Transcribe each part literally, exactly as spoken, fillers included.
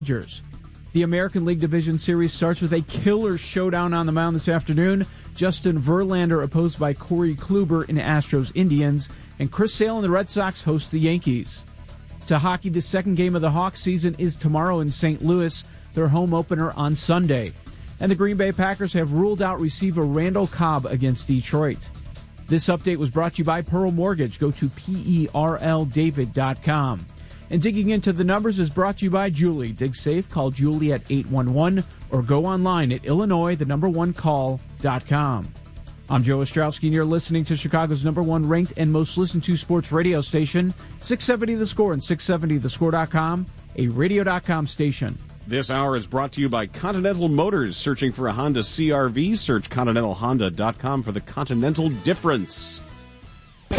Rangers. The American League Division Series starts with a killer showdown on the mound this afternoon. Justin Verlander opposed by Corey Kluber in Astros Indians, and Chris Sale and the Red Sox host the Yankees. To hockey, the second game of the Hawks season is tomorrow in Saint Louis, their home opener on Sunday. And the Green Bay Packers have ruled out receiver Randall Cobb against Detroit. This update was brought to you by Pearl Mortgage. Go to P E R L David dot com. And digging into the numbers is brought to you by Julie. Dig safe, call Julie at eight one one or go online at Illinois, the number one call dot com. I'm Joe Ostrowski, and you're listening to Chicago's number one ranked and most listened to sports radio station, six seventy The Score and six seventy the score dot com, a radio dot com station. This hour is brought to you by Continental Motors. Searching for a Honda C R V? Search Continental Honda dot com for the Continental difference. The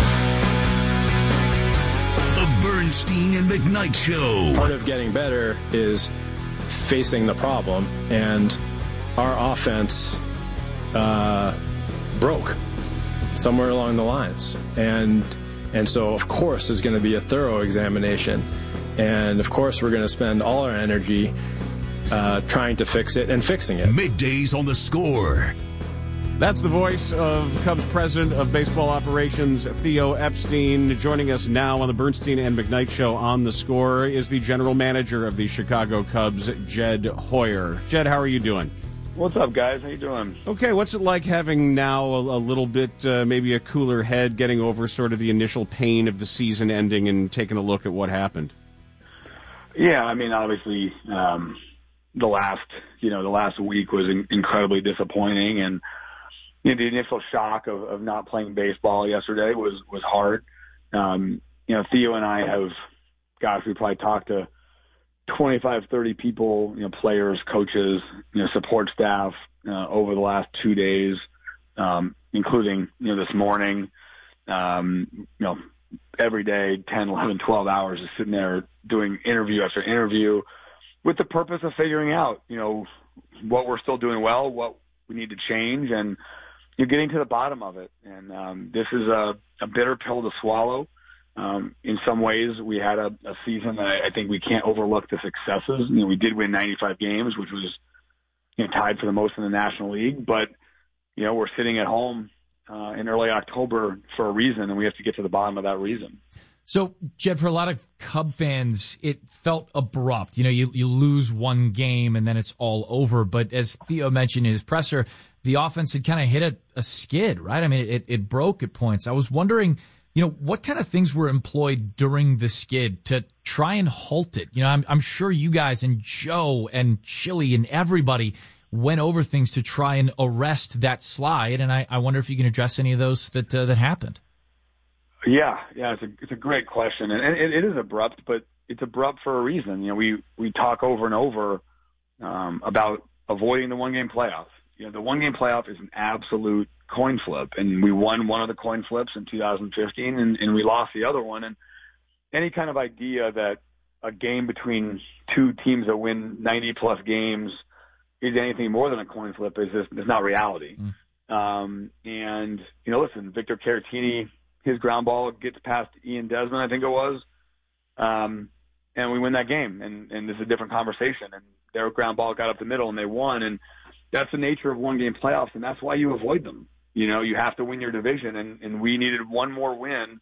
Bernstein and McKnight Show. Part of getting better is facing the problem, and our offense uh, broke somewhere along the lines. And and so, of course, there's going to be a thorough examination. And, of course, we're going to spend all our energy uh, trying to fix it and fixing it. Middays on The Score. That's the voice of Cubs President of Baseball Operations, Theo Epstein. Joining us now on the Bernstein and McKnight Show on The Score is the General Manager of the Chicago Cubs, Jed Hoyer. Jed, how are you doing? What's up, guys? How you doing? Okay, what's it like having now a, a little bit, uh, maybe a cooler head, getting over sort of the initial pain of the season ending and taking a look at what happened? Yeah, I mean, obviously, um, the last, you know, the last week was in- incredibly disappointing, and you know, the initial shock of, of not playing baseball yesterday was was hard. Um, you know, Theo and I have, gosh, we probably talked to twenty-five, thirty people, you know, players, coaches, you know, support staff uh, over the last two days, um, including, you know, this morning. Um, you know, every day, ten, eleven, twelve hours, just sitting there doing interview after interview with the purpose of figuring out, you know, what we're still doing well, what we need to change, and you're getting to the bottom of it. And um, this is a, a bitter pill to swallow. Um, in some ways, we had a, a season that I, I think we can't overlook the successes. You know, we did win ninety-five games, which was, you know, tied for the most in the National League. But, you know, we're sitting at home uh, in early October for a reason, and we have to get to the bottom of that reason. So, Jed, for a lot of Cub fans, it felt abrupt. You know, you, you lose one game and then it's all over. But as Theo mentioned in his presser, the offense had kind of hit a, a skid, right? I mean, it, it broke at points. I was wondering, you know, what kind of things were employed during the skid to try and halt it? You know, I'm, I'm sure you guys and Joe and Chili and everybody went over things to try and arrest that slide. And I, I wonder if you can address any of those that uh, that happened. Yeah, yeah, it's a it's a great question, and it, it is abrupt, but it's abrupt for a reason. You know, we we talk over and over um, about avoiding the one game playoff. You know, the one game playoff is an absolute coin flip, and we won one of the coin flips in two thousand fifteen, and, and we lost the other one. And any kind of idea that a game between two teams that win ninety plus games is anything more than a coin flip is just is not reality. Mm. Um, and you know, listen, Victor Caratini, his ground ball gets past Ian Desmond, I think it was, um, and we win that game. And, and this is a different conversation. And their ground ball got up the middle, and they won. And that's the nature of one-game playoffs, and that's why you avoid them. You know, you have to win your division, and, and we needed one more win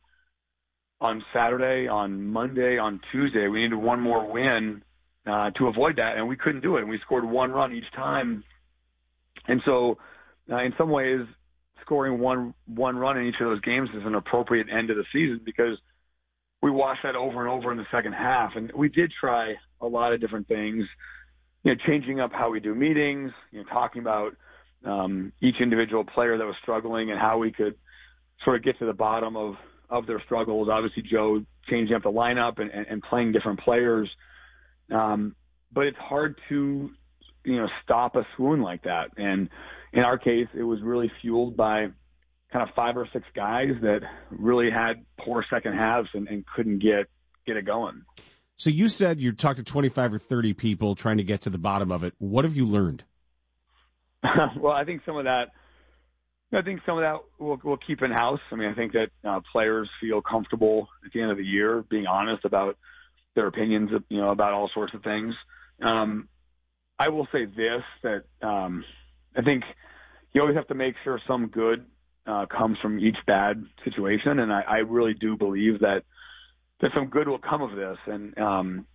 on Saturday, on Monday, on Tuesday. We needed one more win uh, to avoid that, and we couldn't do it. And we scored one run each time. And so uh, in some ways, scoring one one run in each of those games is an appropriate end of the season, because we watched that over and over in the second half. And we did try a lot of different things, you know, changing up how we do meetings, you know, talking about um, each individual player that was struggling and how we could sort of get to the bottom of, of their struggles. Obviously, Joe changing up the lineup and, and, and playing different players. Um, but it's hard to, you know, stop a swoon like that. And in our case, it was really fueled by kind of five or six guys that really had poor second halves and, and couldn't get, get it going. So you said you talked to twenty-five or thirty people trying to get to the bottom of it. What have you learned? Well, I think some of that, I think some of that we'll, we'll keep in house. I mean, I think that uh, players feel comfortable at the end of the year being honest about their opinions, you know, about all sorts of things. Um, I will say this, that um, I think you always have to make sure some good uh, comes from each bad situation, and I, I really do believe that that some good will come of this. And um,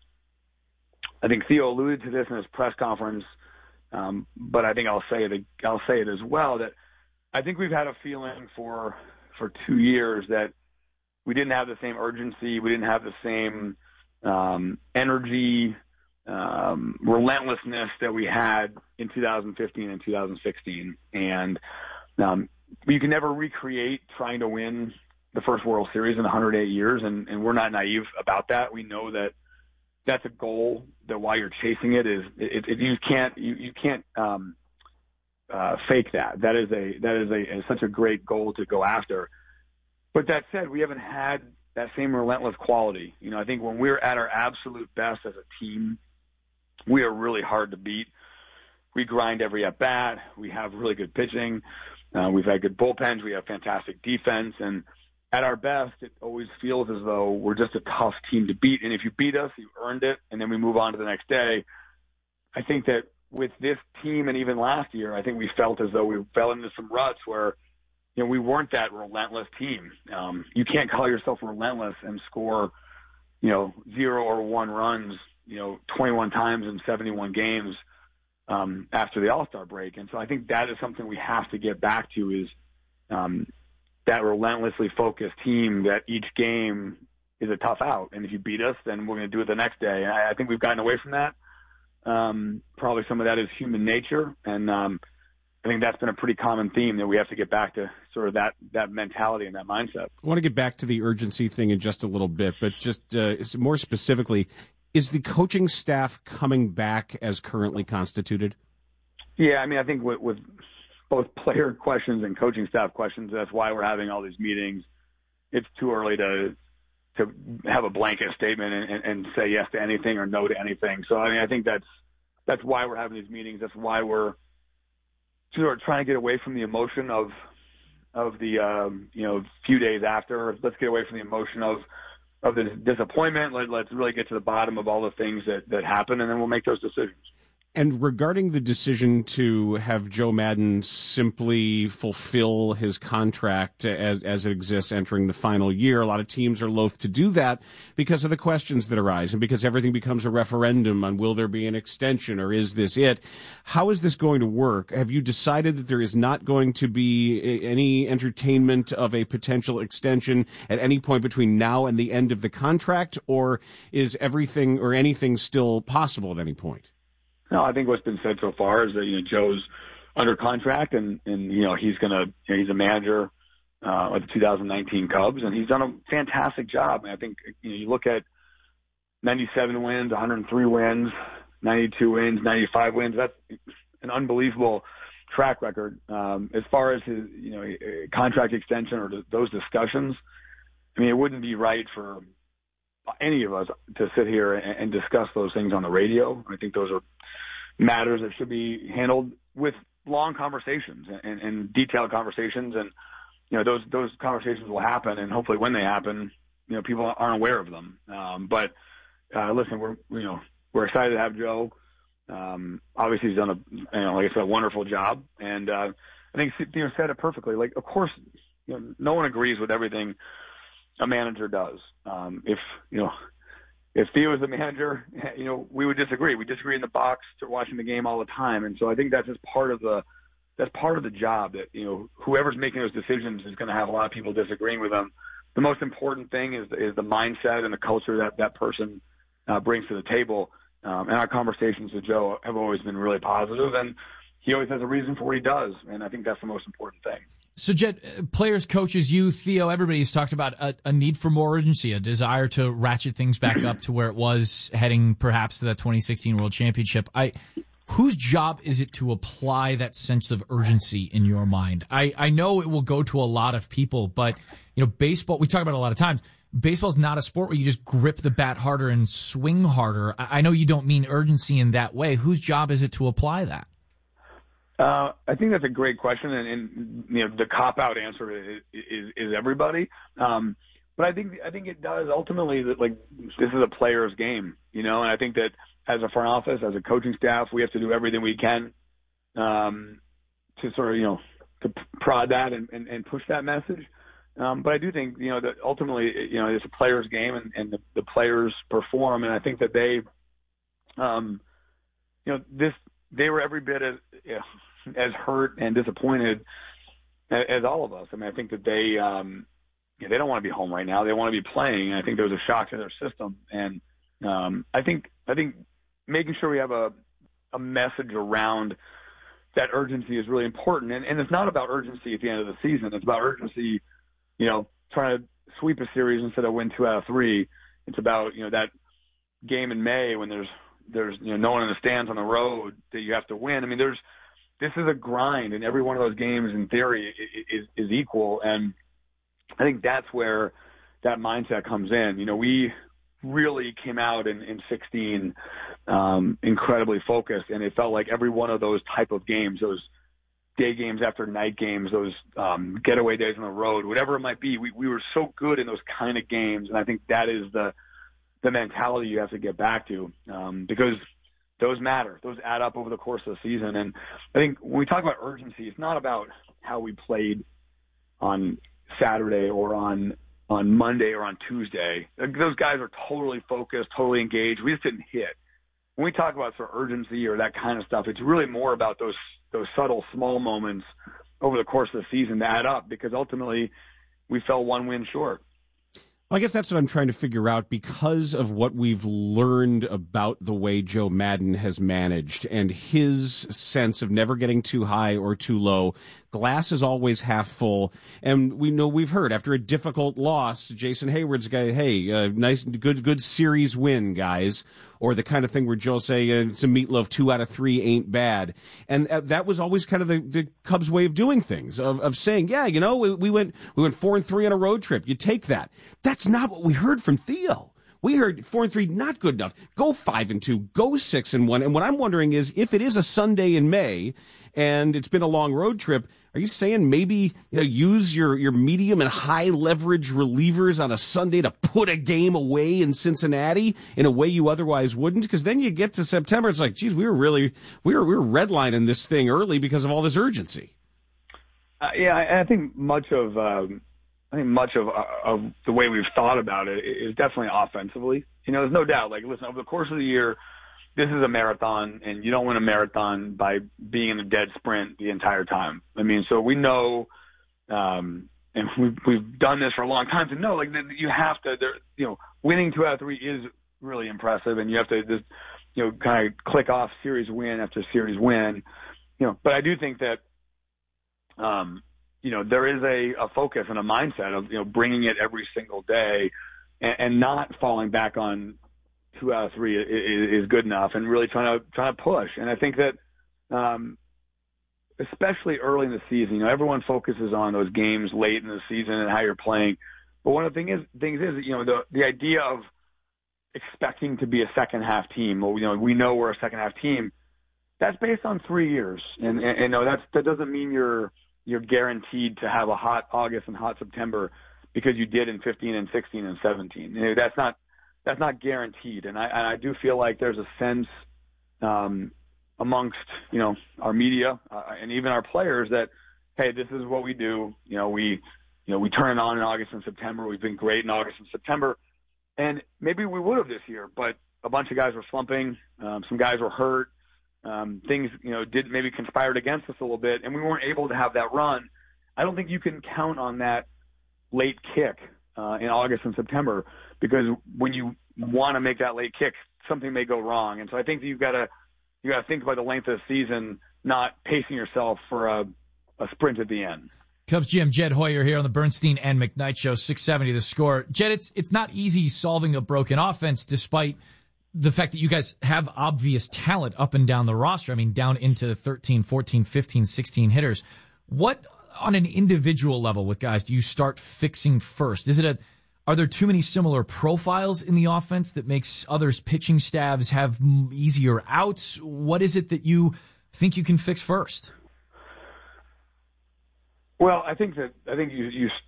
I think Theo alluded to this in his press conference, um, but I think I'll say it. I'll say it as well, that I think we've had a feeling for for two years that we didn't have the same urgency, we didn't have the same um, energy, um, relentlessness that we had in two thousand fifteen and two thousand sixteen. And um, you can never recreate trying to win the first World Series in one hundred eight years, and, and we're not naive about that. We know that that's a goal, that while you're chasing it is it, it, you can't you, you can't um, uh, fake that. That is a that is a is such a great goal to go after. But that said, we haven't had that same relentless quality. You know, I think when we're at our absolute best as a team, we are really hard to beat. We grind every at bat. We have really good pitching. Uh, we've had good bullpens. We have fantastic defense. And at our best, it always feels as though we're just a tough team to beat. And if you beat us, you earned it, and then we move on to the next day. I think that with this team, and even last year, I think we felt as though we fell into some ruts where, you know, we weren't that relentless team. Um, you can't call yourself relentless and score, you know, zero or one runs, you know, twenty-one times in seventy-one games um, after the All-Star break. And so I think that is something we have to get back to, is um, that relentlessly focused team that each game is a tough out. And if you beat us, then we're going to do it the next day. And I, I think we've gotten away from that. Um, probably some of that is human nature. And um, I think that's been a pretty common theme, that we have to get back to sort of that, that mentality and that mindset. I want to get back to the urgency thing in just a little bit, but just uh, more specifically, is the coaching staff coming back as currently constituted? Yeah, I mean, I think with, with both player questions and coaching staff questions, that's why we're having all these meetings. It's too early to to have a blanket statement and, and, and say yes to anything or no to anything. So, I mean, I think that's that's why we're having these meetings. That's why we're sort of trying to get away from the emotion of of the um, you know few days after. Let's get away from the emotion of of the disappointment. Let, let's really get to the bottom of all the things that that happen, and then we'll make those decisions. And regarding the decision to have Joe Maddon simply fulfill his contract as as it exists entering the final year, a lot of teams are loath to do that because of the questions that arise and because everything becomes a referendum on will there be an extension or is this it? How is this going to work? Have you decided that there is not going to be any entertainment of a potential extension at any point between now and the end of the contract, or is everything or anything still possible at any point? No, I think what's been said so far is that, you know, Joe's under contract, and, and you know, he's going to, you know, he's a manager uh, of the two thousand nineteen Cubs, and he's done a fantastic job. And I think, you know, you look at ninety-seven wins, one hundred three wins, ninety-two wins, ninety-five wins. That's an unbelievable track record. Um, as far as his, you know, contract extension or those discussions, I mean, it wouldn't be right for any of us to sit here and, and discuss those things on the radio. I think those are matters that should be handled with long conversations and, and detailed conversations. And, you know, those, those conversations will happen, and hopefully when they happen, you know, people aren't aware of them. Um, but, uh, listen, we're, you know, we're excited to have Joe. Um, obviously he's done a, you know, like I said, a wonderful job. And, uh, I think, you know, said it perfectly. Like, of course, you know, no one agrees with everything a manager does. Um, if, you know, if Theo was the manager, you know, we would disagree. We disagree in the box to watching the game all the time. And so I think that's just part of the, that's part of the job, that, you know, whoever's making those decisions is going to have a lot of people disagreeing with them. The most important thing is, is the mindset and the culture that that person uh, brings to the table. Um, and our conversations with Joe have always been really positive, and he always has a reason for what he does. And I think that's the most important thing. So, Jet, players, coaches, you, Theo, everybody's talked about a, a need for more urgency, a desire to ratchet things back up to where it was heading perhaps to that twenty sixteen World Championship. I, whose job is it to apply that sense of urgency in your mind? I, I know it will go to a lot of people, but, you know, baseball, we talk about it a lot of times. Baseball's not a sport where you just grip the bat harder and swing harder. I, I know you don't mean urgency in that way. Whose job is it to apply that? Uh, I think that's a great question, and, and you know, the cop-out answer is, is, is everybody. Um, but I think I think it does ultimately that like this is a player's game, you know, and I think that as a front office, as a coaching staff, we have to do everything we can um, to sort of you know to prod that and, and, and push that message. Um, but I do think you know that ultimately you know it's a player's game and, and the, the players perform, and I think that they, um, you know, this they were every bit as you know, as hurt and disappointed as, as all of us. I mean, I think that they. Um, Yeah, they don't want to be home right now. They want to be playing. And I think there was a shock to their system. And um, I think I think making sure we have a a message around that urgency is really important. And, and it's not about urgency at the end of the season. It's about urgency, you know, trying to sweep a series instead of win two out of three. It's about, you know, that game in May when there's there's you know no one in the stands on the road that you have to win. I mean, there's this is a grind, and every one of those games in theory is is equal. And I think that's where that mindset comes in. You know, we really came out in, in sixteen um, incredibly focused, and it felt like every one of those type of games, those day games after night games, those um, getaway days on the road, whatever it might be, we, we were so good in those kind of games, and I think that is the the mentality you have to get back to um, because those matter. Those add up over the course of the season, and I think when we talk about urgency, it's not about how we played on Saturday or on on Monday or on Tuesday. Those guys are totally focused, totally engaged. We just didn't hit. When we talk about sort of urgency or that kind of stuff, it's really more about those those subtle, small moments over the course of the season that add up because ultimately we fell one win short. Well, I guess that's what I'm trying to figure out because of what we've learned about the way Joe Maddon has managed and his sense of never getting too high or too low. Glass is always half full, and we know we've heard after a difficult loss, Jason Hayward's guy, hey, uh, nice, good, good series win, guys, or the kind of thing where Joe'll say uh, it's a meatloaf, two out of three ain't bad, and uh, that was always kind of the, the Cubs' way of doing things, of, of saying, yeah, you know, we, we went we went four and three on a road trip. You take that. That's not what we heard from Theo. We heard four and three, not good enough. Go five and two. Go six and one. And what I'm wondering is, if it is a Sunday in May and it's been a long road trip, are you saying maybe you know, use your, your medium and high leverage relievers on a Sunday to put a game away in Cincinnati in a way you otherwise wouldn't? Because then you get to September, it's like, geez, we were really we were we were redlining this thing early because of all this urgency. Uh, yeah, I, I think much of. Um... I think much of of the way we've thought about it is definitely offensively. You know, there's no doubt. Like, listen, over the course of the year, this is a marathon, and you don't win a marathon by being in a dead sprint the entire time. I mean, so we know, um, and we've we've done this for a long time to know, like, that you have to, there, you know, winning two out of three is really impressive, and you have to just, you know, kind of click off series win after series win. You know, but I do think that, um. you know, there is a, a focus and a mindset of, you know, bringing it every single day and, and not falling back on two out of three is, is good enough and really trying to, trying to push. And I think that, um, especially early in the season, you know, everyone focuses on those games late in the season and how you're playing. But one of the thing is, things is, you know, the, the idea of expecting to be a second half team, well, you know, we know we're a second half team. That's based on three years. And, and, and you know, that's, that doesn't mean you're, you're guaranteed to have a hot August and hot September because you did in fifteen and sixteen and seventeen. You know, that's not that's not guaranteed. And I, and I do feel like there's a sense um, amongst, you know, our media uh, and even our players that, hey, this is what we do. You know, we you know we turn it on in August and September. We've been great in August and September, and maybe we would have this year, but a bunch of guys were slumping. Um, some guys were hurt. Um, things, you know, did maybe conspired against us a little bit, and we weren't able to have that run. I don't think you can count on that late kick uh, in August and September because when you want to make that late kick, something may go wrong. And so I think that you've got to you got to think about the length of the season, not pacing yourself for a, a sprint at the end. Cubs G M Jed Hoyer here on the Bernstein and McKnight Show, six seventy The Score. Jed, it's it's not easy solving a broken offense despite the fact that you guys have obvious talent up and down the roster. I mean, down into thirteen, fourteen, fifteen, sixteen hitters. What, on an individual level with guys, do you start fixing first? Is it a, are there too many similar profiles in the offense that makes others' pitching staffs have easier outs? What is it that you think you can fix first? Well, I think that, I think you, you,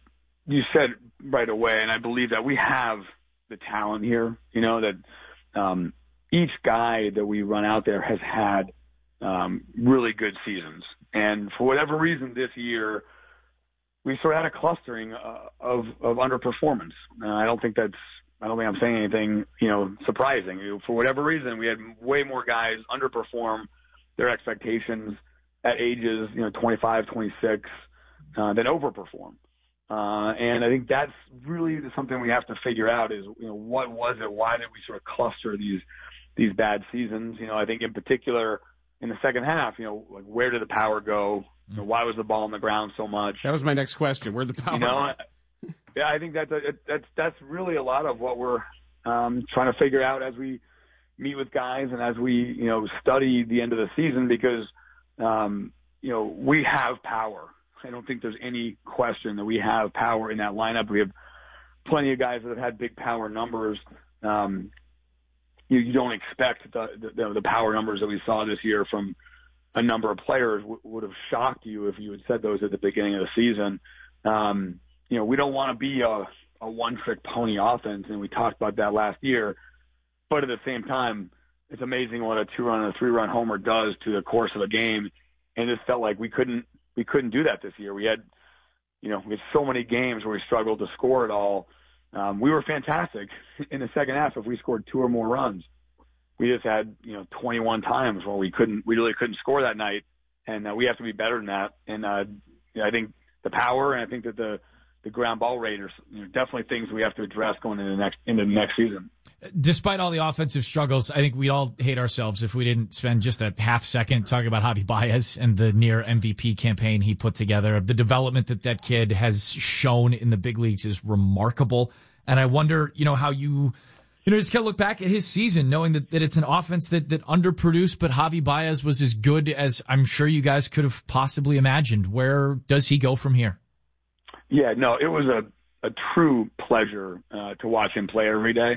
you said right away, and I believe that we have the talent here, you know, that um, each guy that we run out there has had um, really good seasons. And for whatever reason this year, we sort of had a clustering uh, of, of underperformance. Uh, I don't think that's, I don't think I'm saying anything, you know, surprising. You know, for whatever reason, we had way more guys underperform their expectations at ages, you know, twenty-five, twenty-six, uh, than overperform. Uh, and I think that's really something we have to figure out is, you know, what was it? Why did we sort of cluster these, these bad seasons? You know, I think in particular in the second half, you know, like where did the power go? You know, why was the ball on the ground so much? That was my next question. Where'd the power you know, go? Yeah, I think that's, a, that's, that's really a lot of what we're um, trying to figure out as we meet with guys and as we, you know, study the end of the season because, um, you know, we have power. I don't think there's any question that we have power in that lineup. We have plenty of guys that have had big power numbers. Um, you, you don't expect the, the, the power numbers that we saw this year from a number of players w- would have shocked you if you had said those at the beginning of the season. Um, you know, we don't want to be a, a one-trick pony offense, and we talked about that last year. But at the same time, it's amazing what a two-run and a three-run homer does to the course of a game. And it felt like we couldn't we couldn't do that this year. We had, you know, we had so many games where we struggled to score it all. Um, we were fantastic in the second half if we scored two or more runs. We just had, you know, twenty-one times where we couldn't, we really couldn't score that night, and uh, we have to be better than that. And uh, you know, I think the power, and I think that the the ground ball rate are, you know, definitely things we have to address going into the next into the next season. Despite all the offensive struggles, I think we'd all hate ourselves if we didn't spend just a half second talking about Javi Baez and the near M V P campaign he put together. The development that that kid has shown in the big leagues is remarkable. And I wonder, you know, how you, you know, just kind of look back at his season, knowing that, that it's an offense that, that underproduced, but Javi Baez was as good as I'm sure you guys could have possibly imagined. Where does he go from here? Yeah, no, it was a, a true pleasure uh, to watch him play every day.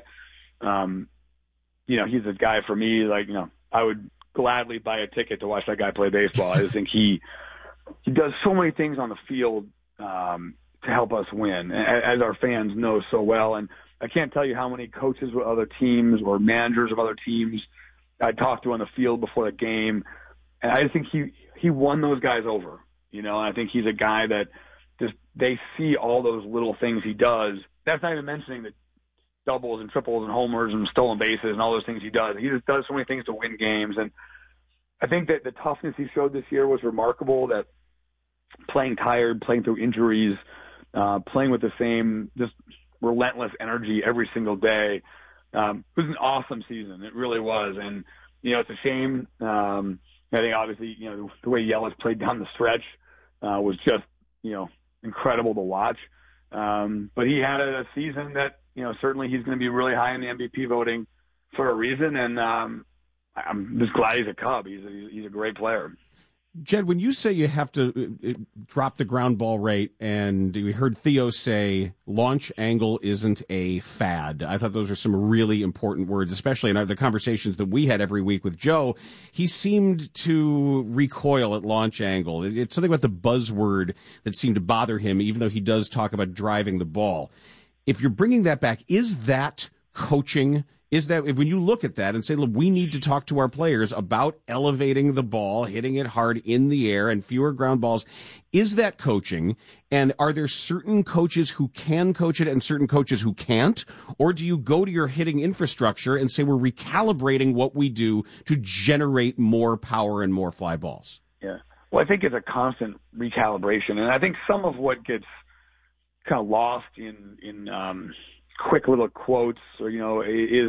Um, you know, he's a guy for me, like, you know, I would gladly buy a ticket to watch that guy play baseball. I just think he, he does so many things on the field, um, to help us win, as our fans know so well. And I can't tell you how many coaches with other teams or managers of other teams I talked to on the field before the game. And I just think he, he won those guys over, you know, and I think he's a guy that just, they see all those little things he does. That's not even mentioning the doubles and triples and homers and stolen bases and all those things he does. He just does so many things to win games. And I think that the toughness he showed this year was remarkable, that playing tired, playing through injuries, uh, playing with the same just relentless energy every single day. Um, it was an awesome season. It really was. And, you know, it's a shame. Um, I think obviously, you know, the way Yelich played down the stretch uh, was just, you know, incredible to watch. Um, but he had a season that, you know, certainly he's going to be really high in the M V P voting for a reason. And um, I'm just glad he's a Cub. He's a, he's a great player. Jed, when you say you have to uh, drop the ground ball rate, and we heard Theo say launch angle isn't a fad, I thought those are some really important words, especially in the conversations that we had every week with Joe. He seemed to recoil at launch angle. It's something about the buzzword that seemed to bother him, even though he does talk about driving the ball. If you're bringing that back, is that coaching? Is that, when you look at that and say, look, we need to talk to our players about elevating the ball, hitting it hard in the air, and fewer ground balls, is that coaching? And are there certain coaches who can coach it and certain coaches who can't? Or do you go to your hitting infrastructure and say, we're recalibrating what we do to generate more power and more fly balls? Yeah. Well, I think it's a constant recalibration. And I think some of what gets kind of lost in, in, um, quick little quotes, or, you know, is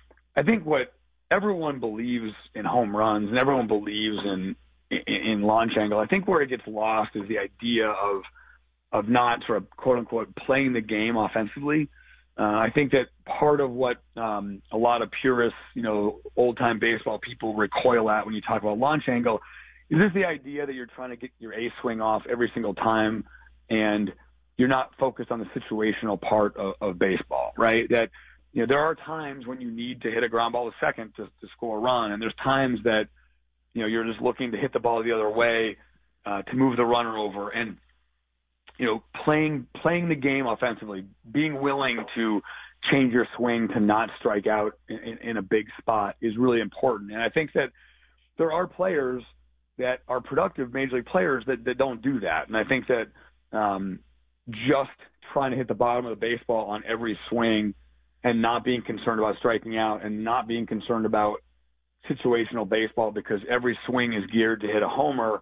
I think what everyone believes in home runs and everyone believes in, in, in launch angle. I think where it gets lost is the idea of, of not sort of quote unquote playing the game offensively. Uh, I think that part of what um, a lot of purists, you know, old time baseball people recoil at when you talk about launch angle is this the idea that you're trying to get your A swing off every single time, and you're not focused on the situational part of, of baseball, right? That, you know, there are times when you need to hit a ground ball to second to, to score a run. And there's times that, you know, you're just looking to hit the ball the other way, uh, to move the runner over. And you know, playing playing the game offensively, being willing to change your swing to not strike out in, in a big spot is really important. And I think that there are players that are productive major league players that, that don't do that. And I think that um, just trying to hit the bottom of the baseball on every swing and not being concerned about striking out and not being concerned about situational baseball because every swing is geared to hit a homer,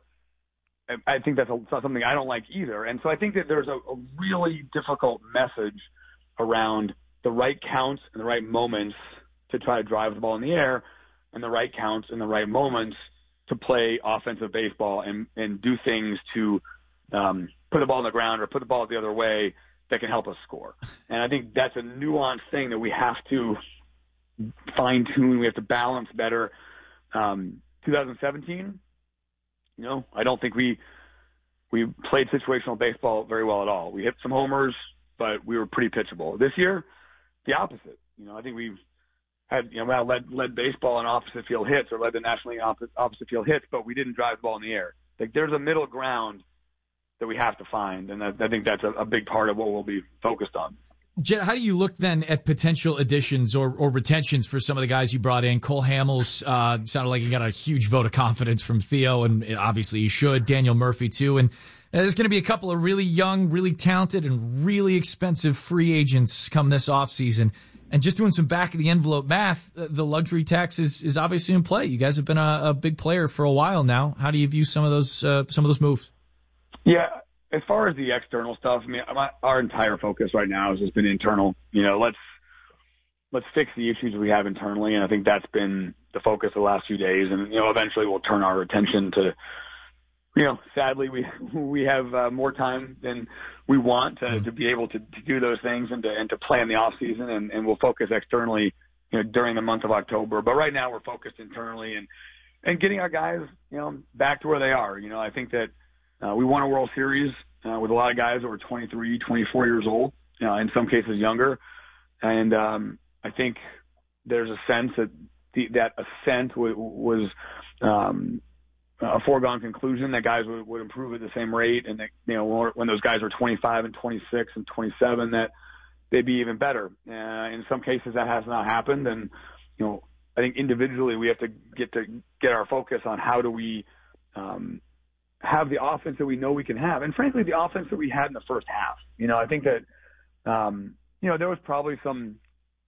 I think that's, a, that's something I don't like either. And so I think that there's a, a really difficult message around the right counts and the right moments to try to drive the ball in the air and the right counts and the right moments to play offensive baseball and, and do things to um, put the ball on the ground or put the ball the other way that can help us score. And I think that's a nuanced thing that we have to fine-tune. We have to balance better. Um, twenty seventeen, you know, I don't think we we played situational baseball very well at all. We hit some homers, but we were pretty pitchable. This year, the opposite. You know, I think we've had, you know, led, led baseball in opposite field hits or led the National League opposite, opposite field hits, but we didn't drive the ball in the air. Like, there's a middle ground that we have to find, and I, I think that's a, a big part of what we'll be focused on. Jed, how do you look then at potential additions or, or retentions for some of the guys you brought in? Cole Hamels uh, sounded like he got a huge vote of confidence from Theo, and obviously he should. Daniel Murphy, too. And there's going to be a couple of really young, really talented, and really expensive free agents come this offseason. And just doing some back-of-the-envelope math, the luxury tax is, is obviously in play. You guys have been a, a big player for a while now. How do you view some of those uh, some of those moves? Yeah, as far as the external stuff, I mean, my, our entire focus right now has just been internal. You know, let's let's fix the issues we have internally, and I think that's been the focus of the last few days. And you know, eventually we'll turn our attention to, you know, sadly we we have uh, more time than we want to, to be able to, to do those things and to and to plan the off season, and, and we'll focus externally, you know, during the month of October. But right now we're focused internally and and getting our guys, you know, back to where they are. You know, I think that uh, we won a World Series uh, with a lot of guys that were twenty-three, twenty-four years old, you know, in some cases younger, and um, I think there's a sense that the, that ascent w- was. Um, a foregone conclusion that guys would, would improve at the same rate, and that, you know, when those guys are twenty-five and twenty-six and twenty-seven, that they'd be even better. Uh, in some cases, that has not happened, and you know, I think individually we have to get to get our focus on how do we um, have the offense that we know we can have, and frankly, the offense that we had in the first half. You know, I think that um, you know there was probably some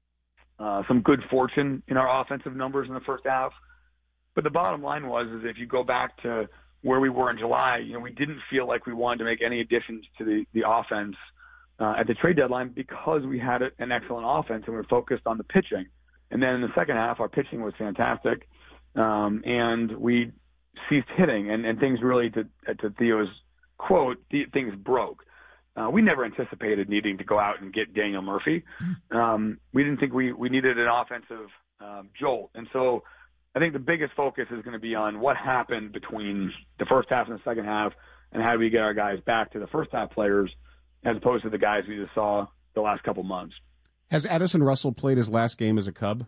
uh, some good fortune in our offensive numbers in the first half. But the bottom line was, is if you go back to where we were in July, you know, we didn't feel like we wanted to make any additions to the, the offense uh, at the trade deadline because we had an excellent offense and we were focused on the pitching. And then in the second half, our pitching was fantastic, um, and we ceased hitting, and, and things really, to, to Theo's quote, things broke. Uh, we never anticipated needing to go out and get Daniel Murphy. Um, we didn't think we, we needed an offensive um, jolt. And so I think the biggest focus is going to be on what happened between the first half and the second half, and how do we get our guys back to the first half players as opposed to the guys we just saw the last couple months. Has Addison Russell played his last game as a Cub?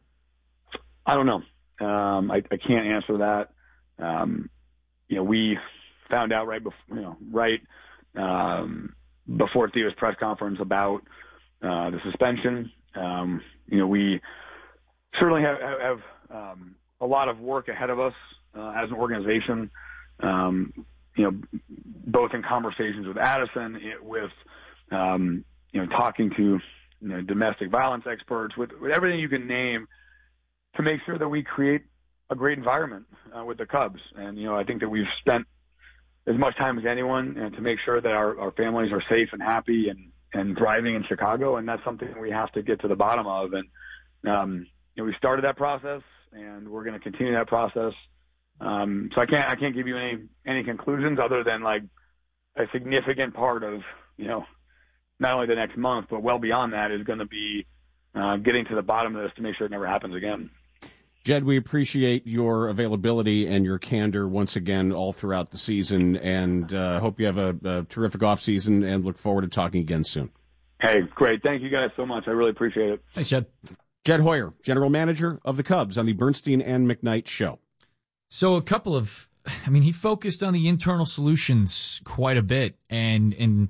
I don't know. Um, I, I can't answer that. Um, you know, we found out right before, you know, right um, before Theo's press conference about uh, the suspension. Um, you know, we certainly have, have um, a lot of work ahead of us uh, as an organization, um, you know, both in conversations with Addison, it, with, um, you know, talking to you know, domestic violence experts, with, with everything you can name to make sure that we create a great environment uh, with the Cubs. And, you know, I think that we've spent as much time as anyone and to make sure that our, our families are safe and happy and, and thriving in Chicago. And that's something we have to get to the bottom of. And, um, you know, we started that process, and we're going to continue that process. Um, so I can't, I can't give you any, any conclusions other than like a significant part of, you know, not only the next month, but well beyond that is going to be uh, getting to the bottom of this to make sure it never happens again. Jed, we appreciate your availability and your candor once again all throughout the season, and uh, hope you have a, a terrific off season and look forward to talking again soon. Hey, great. Thank you guys so much. I really appreciate it. Thanks, Jed. Jed Hoyer, general manager of the Cubs, on the Bernstein and McKnight Show. So a couple of, I mean, he focused on the internal solutions quite a bit, and and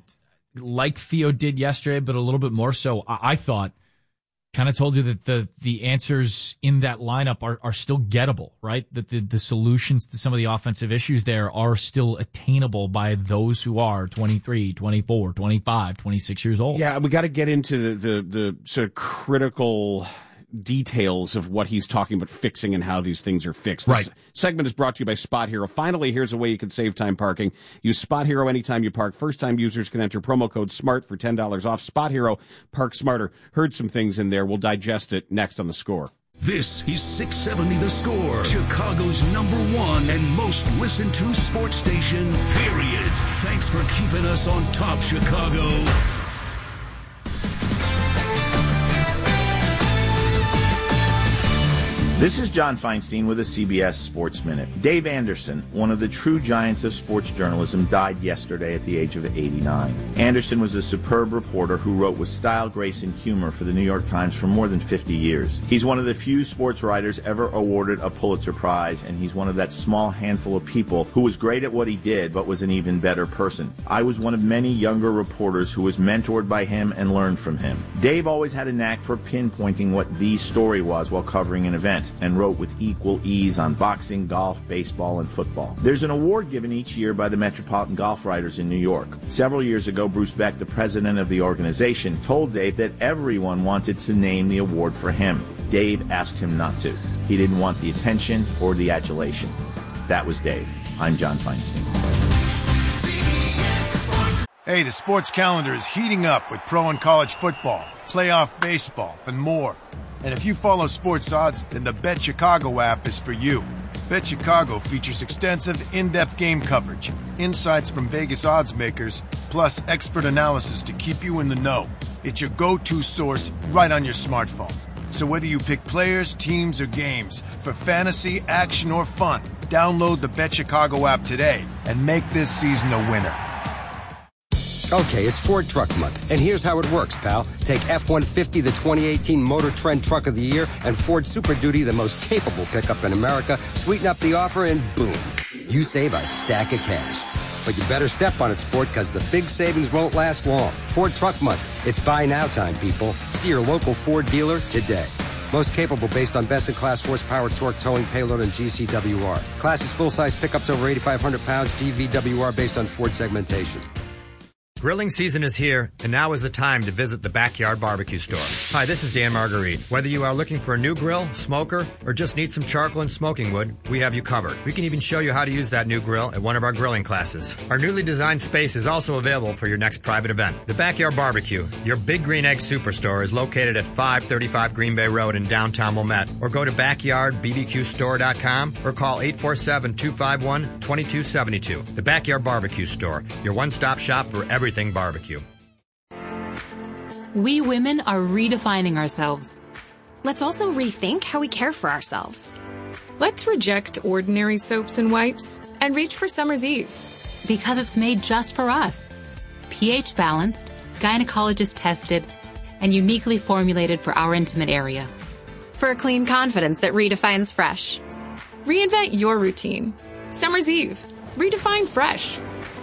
like Theo did yesterday, but a little bit more so, I, I thought, kind of told you that the the answers in that lineup are, are still gettable, right? That the, the solutions to some of the offensive issues there are still attainable by those who are twenty-three, twenty-four, twenty-five, twenty-six years old. Yeah, we got to get into the, the, the sort of critical details of what he's talking about fixing and how these things are fixed. This right. segment is brought to you by Spot Hero. Finally, here's a way you can save time parking. Use Spot Hero anytime you park. First-time users can enter promo code SMART for ten dollars off. Spot Hero, park smarter. Heard some things in there. We'll digest it next on The Score. This is six seventy The Score, Chicago's number one and most listened to sports station, period. Thanks for keeping us on top, Chicago. This is John Feinstein with a C B S Sports Minute. Dave Anderson, one of the true giants of sports journalism, died yesterday at the age of eighty-nine. Anderson was a superb reporter who wrote with style, grace, and humor for the New York Times for more than fifty years. He's one of the few sports writers ever awarded a Pulitzer Prize, and he's one of that small handful of people who was great at what he did, but was an even better person. I was one of many younger reporters who was mentored by him and learned from him. Dave always had a knack for pinpointing what the story was while covering an event, and wrote with equal ease on boxing, golf, baseball, and football. There's an award given each year by the Metropolitan Golf Writers in New York. Several years ago, Bruce Beck, the president of the organization, told Dave that everyone wanted to name the award for him. Dave asked him not to. He didn't want the attention or the adulation. That was Dave. I'm John Feinstein. Hey, the sports calendar is heating up with pro and college football, playoff baseball, and more. And if you follow sports odds, then the Bet Chicago app is for you. Bet Chicago features extensive, in-depth game coverage, insights from Vegas odds makers, plus expert analysis to keep you in the know. It's your go-to source right on your smartphone. So whether you pick players, teams, or games, for fantasy, action, or fun, download the Bet Chicago app today and make this season a winner. Okay, it's Ford Truck Month, and here's how it works, pal. Take F one fifty, the twenty eighteen Motor Trend Truck of the Year, and Ford Super Duty, the most capable pickup in America, sweeten up the offer, and boom, you save a stack of cash. But you better step on it, sport, because the big savings won't last long. Ford Truck Month. It's buy now time, people. See your local Ford dealer today. Most capable based on best-in-class horsepower, torque, towing, payload, and G C W R. Class is full-size pickups over eighty-five hundred pounds, G V W R based on Ford segmentation. Grilling season is here, and now is the time to visit the Backyard Barbecue Store. Hi, this is Dan Marguerite. Whether you are looking for a new grill, smoker, or just need some charcoal and smoking wood, we have you covered. We can even show you how to use that new grill at one of our grilling classes. Our newly designed space is also available for your next private event. The Backyard Barbecue, your Big Green Egg Superstore, is located at five thirty-five Green Bay Road in downtown Wilmette. Or go to backyard b b q store dot com or call eight four seven, two five one, two two seven two. The Backyard Barbecue Store, your one-stop shop for everything barbecue. We women are redefining ourselves. Let's also rethink how we care for ourselves. Let's reject ordinary soaps and wipes and reach for Summer's Eve. Because it's made just for us. pH balanced, gynecologist tested, and uniquely formulated for our intimate area. For a clean confidence that redefines fresh. Reinvent your routine. Summer's Eve. Redefine fresh.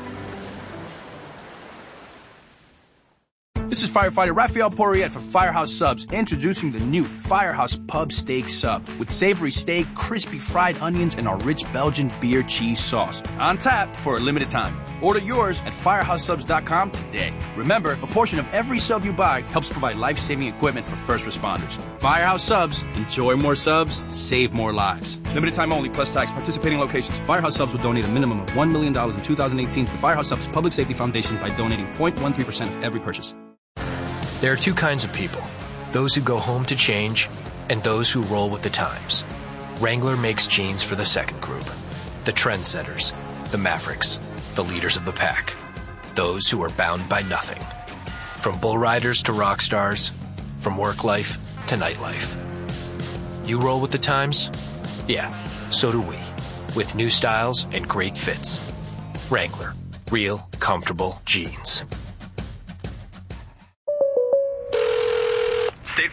This is firefighter Raphael Poirier for Firehouse Subs, introducing the new Firehouse Pub Steak Sub with savory steak, crispy fried onions, and our rich Belgian beer cheese sauce. On tap for a limited time. Order yours at firehouse subs dot com today. Remember, a portion of every sub you buy helps provide life-saving equipment for first responders. Firehouse Subs. Enjoy more subs, save more lives. Limited time only, plus tax. Participating locations. Firehouse Subs will donate a minimum of one million dollars in two thousand eighteen to the Firehouse Subs Public Safety Foundation by donating zero point one three percent of every purchase. There are two kinds of people, those who go home to change and those who roll with the times. Wrangler makes jeans for the second group, the trendsetters, the mavericks, the leaders of the pack, those who are bound by nothing. From bull riders to rock stars, from work life to nightlife. You roll with the times? Yeah, so do we, with new styles and great fits. Wrangler, real, comfortable jeans. State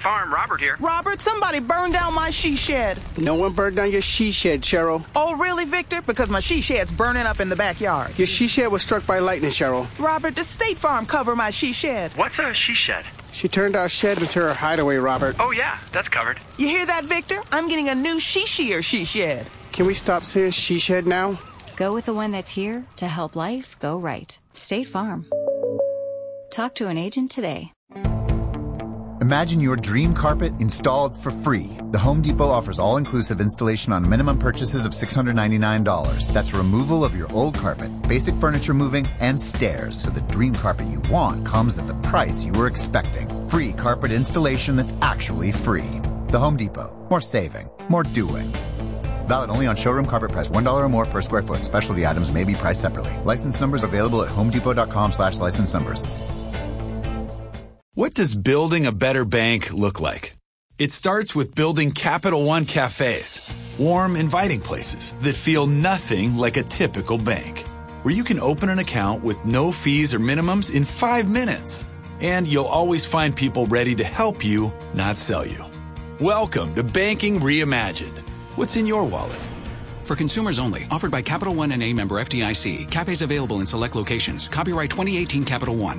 Farm. Robert here. Robert, somebody burned down my she shed. No one burned down your she shed, Cheryl. Oh, really, Victor? Because my she shed's burning up in the backyard. Your she shed was struck by lightning, Cheryl. Robert, does State Farm cover my she shed? What's a she shed? She turned our shed into her hideaway, Robert. Oh, yeah, that's covered. You hear that, Victor? I'm getting a new she shear she shed. Can we stop saying she shed now? Go with the one that's here to help life go right. State Farm. Talk to an agent today. Imagine your dream carpet installed for free. The Home Depot offers all-inclusive installation on minimum purchases of six hundred ninety-nine dollars. That's removal of your old carpet, basic furniture moving, and stairs, so the dream carpet you want comes at the price you were expecting. Free carpet installation that's actually free. The Home Depot. More saving. More doing. Valid only on showroom carpet price one dollar or more per square foot. Specialty items may be priced separately. License numbers available at homedepot.com slash license numbers. What does building a better bank look like? It starts with building Capital One cafes. Warm, inviting places that feel nothing like a typical bank. Where you can open an account with no fees or minimums in five minutes. And you'll always find people ready to help you, not sell you. Welcome to Banking Reimagined. What's in your wallet? For consumers only. Offered by Capital One N A member F D I C. Cafes available in select locations. Copyright twenty eighteen Capital One.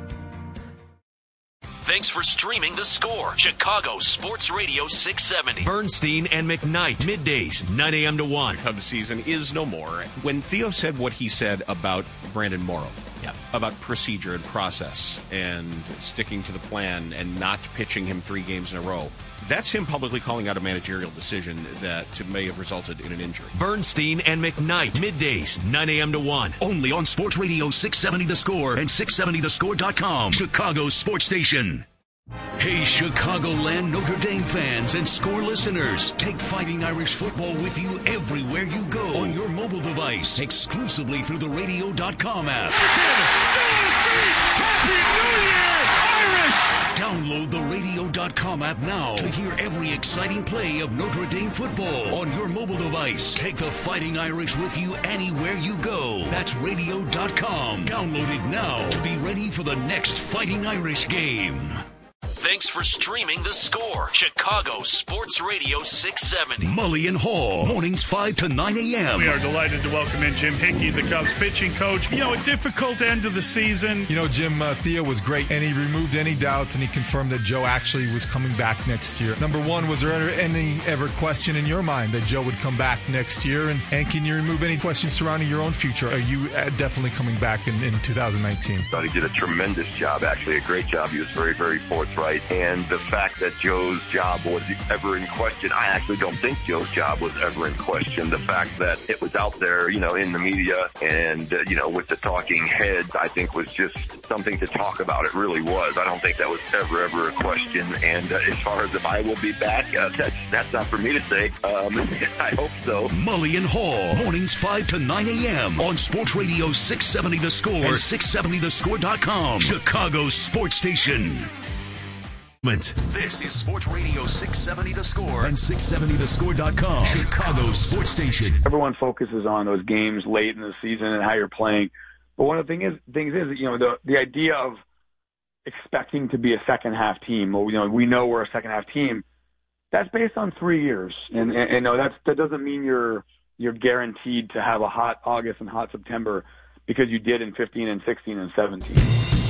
Thanks for streaming The Score. Chicago Sports Radio six seventy. Bernstein and McKnight, middays, nine a.m. to one. Cubs season is no more. When Theo said what he said about Brandon Morrow, yeah. about procedure and process and sticking to the plan and not pitching him three games in a row, that's him publicly calling out a managerial decision that may have resulted in an injury. Bernstein and McKnight, middays, nine a.m. to one. Only on Sports Radio six seventy The Score and six seventy the score dot com. Chicago's sports station. Hey, Chicagoland Notre Dame fans and Score listeners. Take Fighting Irish football with you everywhere you go on your mobile device, exclusively through the radio dot com app. Happy New Year, Irish! Download the radio dot com app now to hear every exciting play of Notre Dame football on your mobile device. Take the Fighting Irish with you anywhere you go. That's radio dot com. Download it now to be ready for the next Fighting Irish game. Thanks for streaming The Score. Chicago Sports Radio six seventy. Mully and Hall, mornings five to nine a.m. We are delighted to welcome in Jim Hickey, the Cubs pitching coach. You know, a difficult end of the season. You know, Jim, uh, Theo was great, and he removed any doubts, and he confirmed that Joe actually was coming back next year. Number one, was there any ever question in your mind that Joe would come back next year? And, and can you remove any questions surrounding your own future? Are you uh, definitely coming back in, in two thousand nineteen? I thought he did a tremendous job, actually, a great job. He was very, very forthright. And the fact that Joe's job was ever in question, I actually don't think Joe's job was ever in question. The fact that it was out there, you know, in the media and, uh, you know, with the talking heads, I think was just something to talk about. It really was. I don't think that was ever, ever a question. And uh, as far as if I will be back, uh, that's, that's not for me to say. Um, I hope so. Mully and Hall, mornings five to nine a.m. on Sports Radio six seventy The Score and six seventy the score dot com. Chicago's sports station. This is Sports Radio six seventy The Score and six seventy the score dot com. Chicago's sports station. Everyone focuses on those games late in the season and how you're playing. But one of the thing is, things is, you know, the the idea of expecting to be a second half team. Well, you know, we know we're a second half team. That's based on three years, and and, and no, that's that doesn't mean you're you're guaranteed to have a hot August and hot September because you did in fifteen and sixteen and seventeen.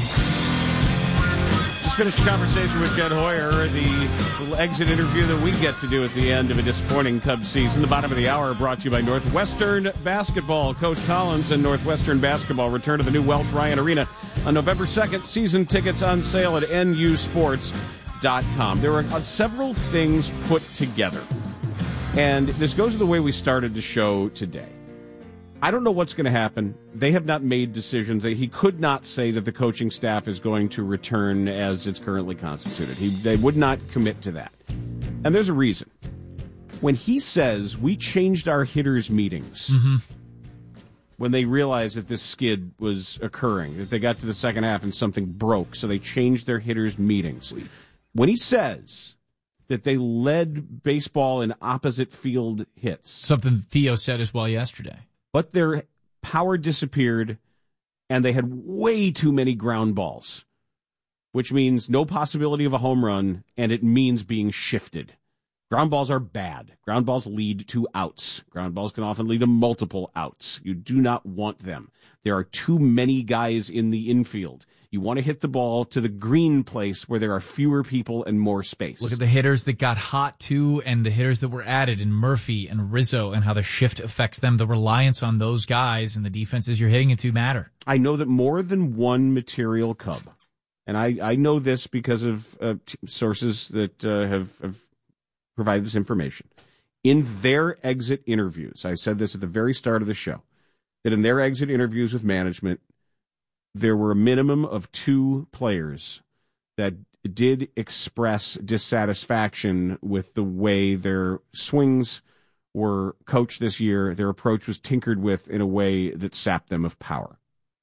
Finished the conversation with Jed Hoyer, the little exit interview that we get to do at the end of a disappointing Cubs season. The bottom of the hour brought to you by Northwestern Basketball. Coach Collins and Northwestern Basketball return to the new Welsh Ryan Arena on November second. Season tickets on sale at N U sports dot com. There were uh, several things put together, and this goes to the way we started the show today. I don't know what's going to happen. They have not made decisions. He could not say that the coaching staff is going to return as it's currently constituted. He, they would not commit to that. And there's a reason. When he says we changed our hitters' meetings, mm-hmm. when they realized that this skid was occurring, that they got to the second half and something broke, so they changed their hitters' meetings. When he says that they led baseball in opposite field hits. Something Theo said as well yesterday. But their power disappeared, and they had way too many ground balls. which means no possibility of a home run, and it means being shifted. Ground balls are bad. Ground balls lead to outs. Ground balls can often lead to multiple outs. You do not want them. There are too many guys in the infield. You want to hit the ball to the green place where there are fewer people and more space. Look at the hitters that got hot, too, and the hitters that were added in Murphy and Rizzo and how the shift affects them. The reliance on those guys and the defenses you're hitting into matter. I know that more than one material Cub, and I, I know this because of uh, t- sources that uh, have, have provided this information. In their exit interviews, I said this at the very start of the show, that in their exit interviews with management, there were a minimum of two players that did express dissatisfaction with the way their swings were coached this year. Their approach was tinkered with in a way that sapped them of power.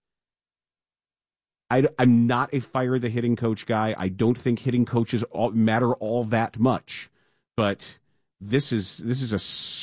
I, I'm not a fire the hitting coach guy. I don't think hitting coaches all, matter all that much. But this is this is a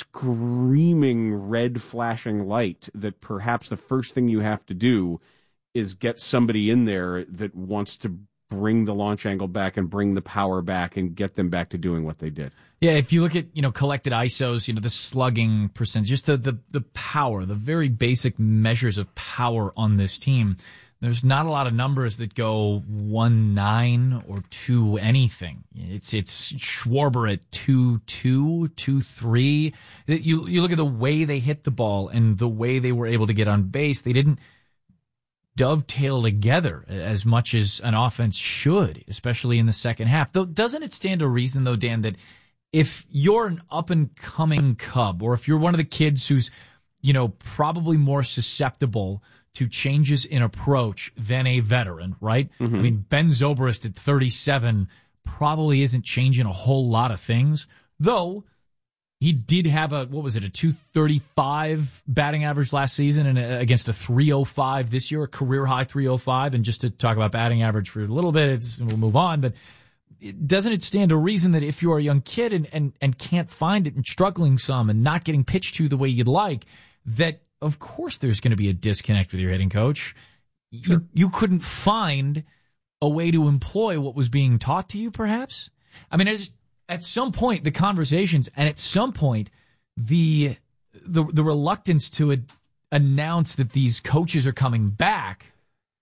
screaming red flashing light that perhaps the first thing you have to do is get somebody in there that wants to bring the launch angle back and bring the power back and get them back to doing what they did. Yeah, if you look at, you know, collected I S Os, you know, the slugging percentage, just the, the, the power, the very basic measures of power on this team, there's not a lot of numbers that go one nine or two anything. It's it's Schwarber at two two, two three. You you look at the way they hit the ball and the way they were able to get on base. They didn't dovetail together as much as an offense should, especially in the second half. Though, doesn't it stand to reason, though, Dan, that if you're an up-and-coming Cub, or if you're one of the kids who's, you know, probably more susceptible to changes in approach than a veteran, right? Mm-hmm. I mean, Ben Zobrist at thirty-seven probably isn't changing a whole lot of things, though he did have a, what was it, a two thirty-five batting average last season and a, against a three oh five this year, a career-high three oh five. And just to talk about batting average for a little bit, it's, we'll move on, but it, doesn't it stand to reason that if you're a young kid and, and, and can't find it and struggling some and not getting pitched to the way you'd like, that of course there's going to be a disconnect with your hitting coach. Sure. You, you couldn't find a way to employ what was being taught to you, perhaps? I mean, there's, at some point, the conversations, and at some point, the the, the reluctance to ad- announce that these coaches are coming back,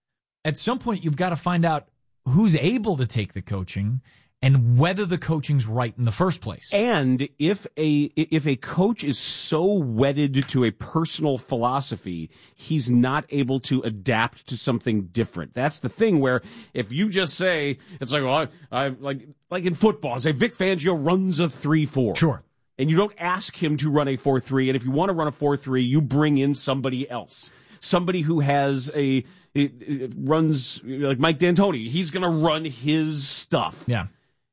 at some point you've got to find out who's able to take the coaching and whether the coaching's right in the first place. And if a if a coach is so wedded to a personal philosophy, he's not able to adapt to something different. That's the thing where if you just say, it's like, well, I, I like like in football, say Vic Fangio runs a three four. Sure. And you don't ask him to run a four three, and if you want to run a four three, you bring in somebody else. Somebody who has a it, it runs like Mike D'Antoni. He's going to run his stuff. Yeah.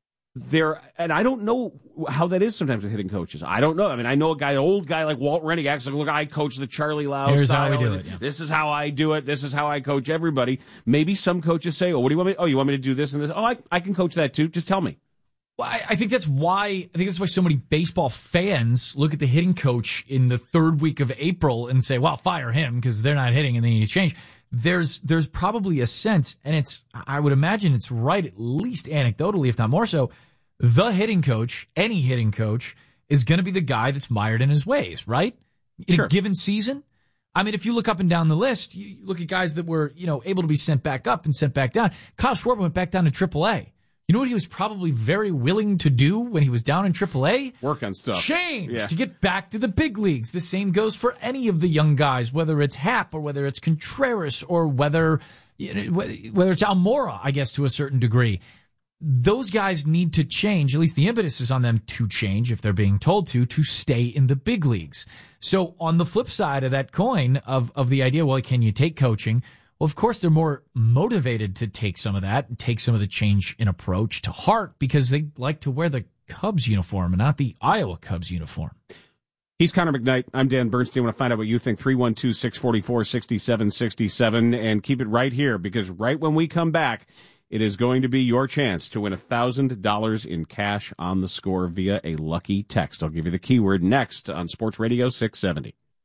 There, and I don't know how that is sometimes with hitting coaches. I don't know. I mean, I know a guy, an old guy like Walt Rennig acts like, look, I coach the Charlie Lau Here's style. how we do it. Yeah. This is how I do it. This is how I coach everybody. Maybe some coaches say, oh, what do you want me to, oh, you want me to do this and this? Oh, I, I can coach that too. Just tell me. Well, I, I think that's why, I think that's why so many baseball fans look at the hitting coach in the third week of April and say, well, fire him because they're not hitting and they need to change. There's, there's probably a sense, and it's, I would imagine it's right, at least anecdotally, if not more so, the hitting coach, any hitting coach, is going to be the guy that's mired in his ways, right? In sure. a given season. I mean, if you look up and down the list, you look at guys that were, you know, able to be sent back up and sent back down. Kyle Schwarber went back down to triple A. You know what he was probably very willing to do when he was down in triple A? Work on stuff. Change yeah. to get back to the big leagues. The same goes for any of the young guys, whether it's Happ or whether it's Contreras or whether, you know, whether it's Almora, I guess, to a certain degree. Those guys need to change, at least the impetus is on them to change if they're being told to, to stay in the big leagues. So on the flip side of that coin of, of the idea, well, can you take coaching? Well, of course, they're more motivated to take some of that and take some of the change in approach to heart because they like to wear the Cubs uniform and not the Iowa Cubs uniform. He's Connor McKnight. I'm Dan Bernstein. I want to find out what you think. three one two, six four four, six seven six seven. And keep it right here because right when we come back, it is going to be your chance to win one thousand dollars in cash on the score via a lucky text. I'll give you the keyword next on Sports Radio six seventy.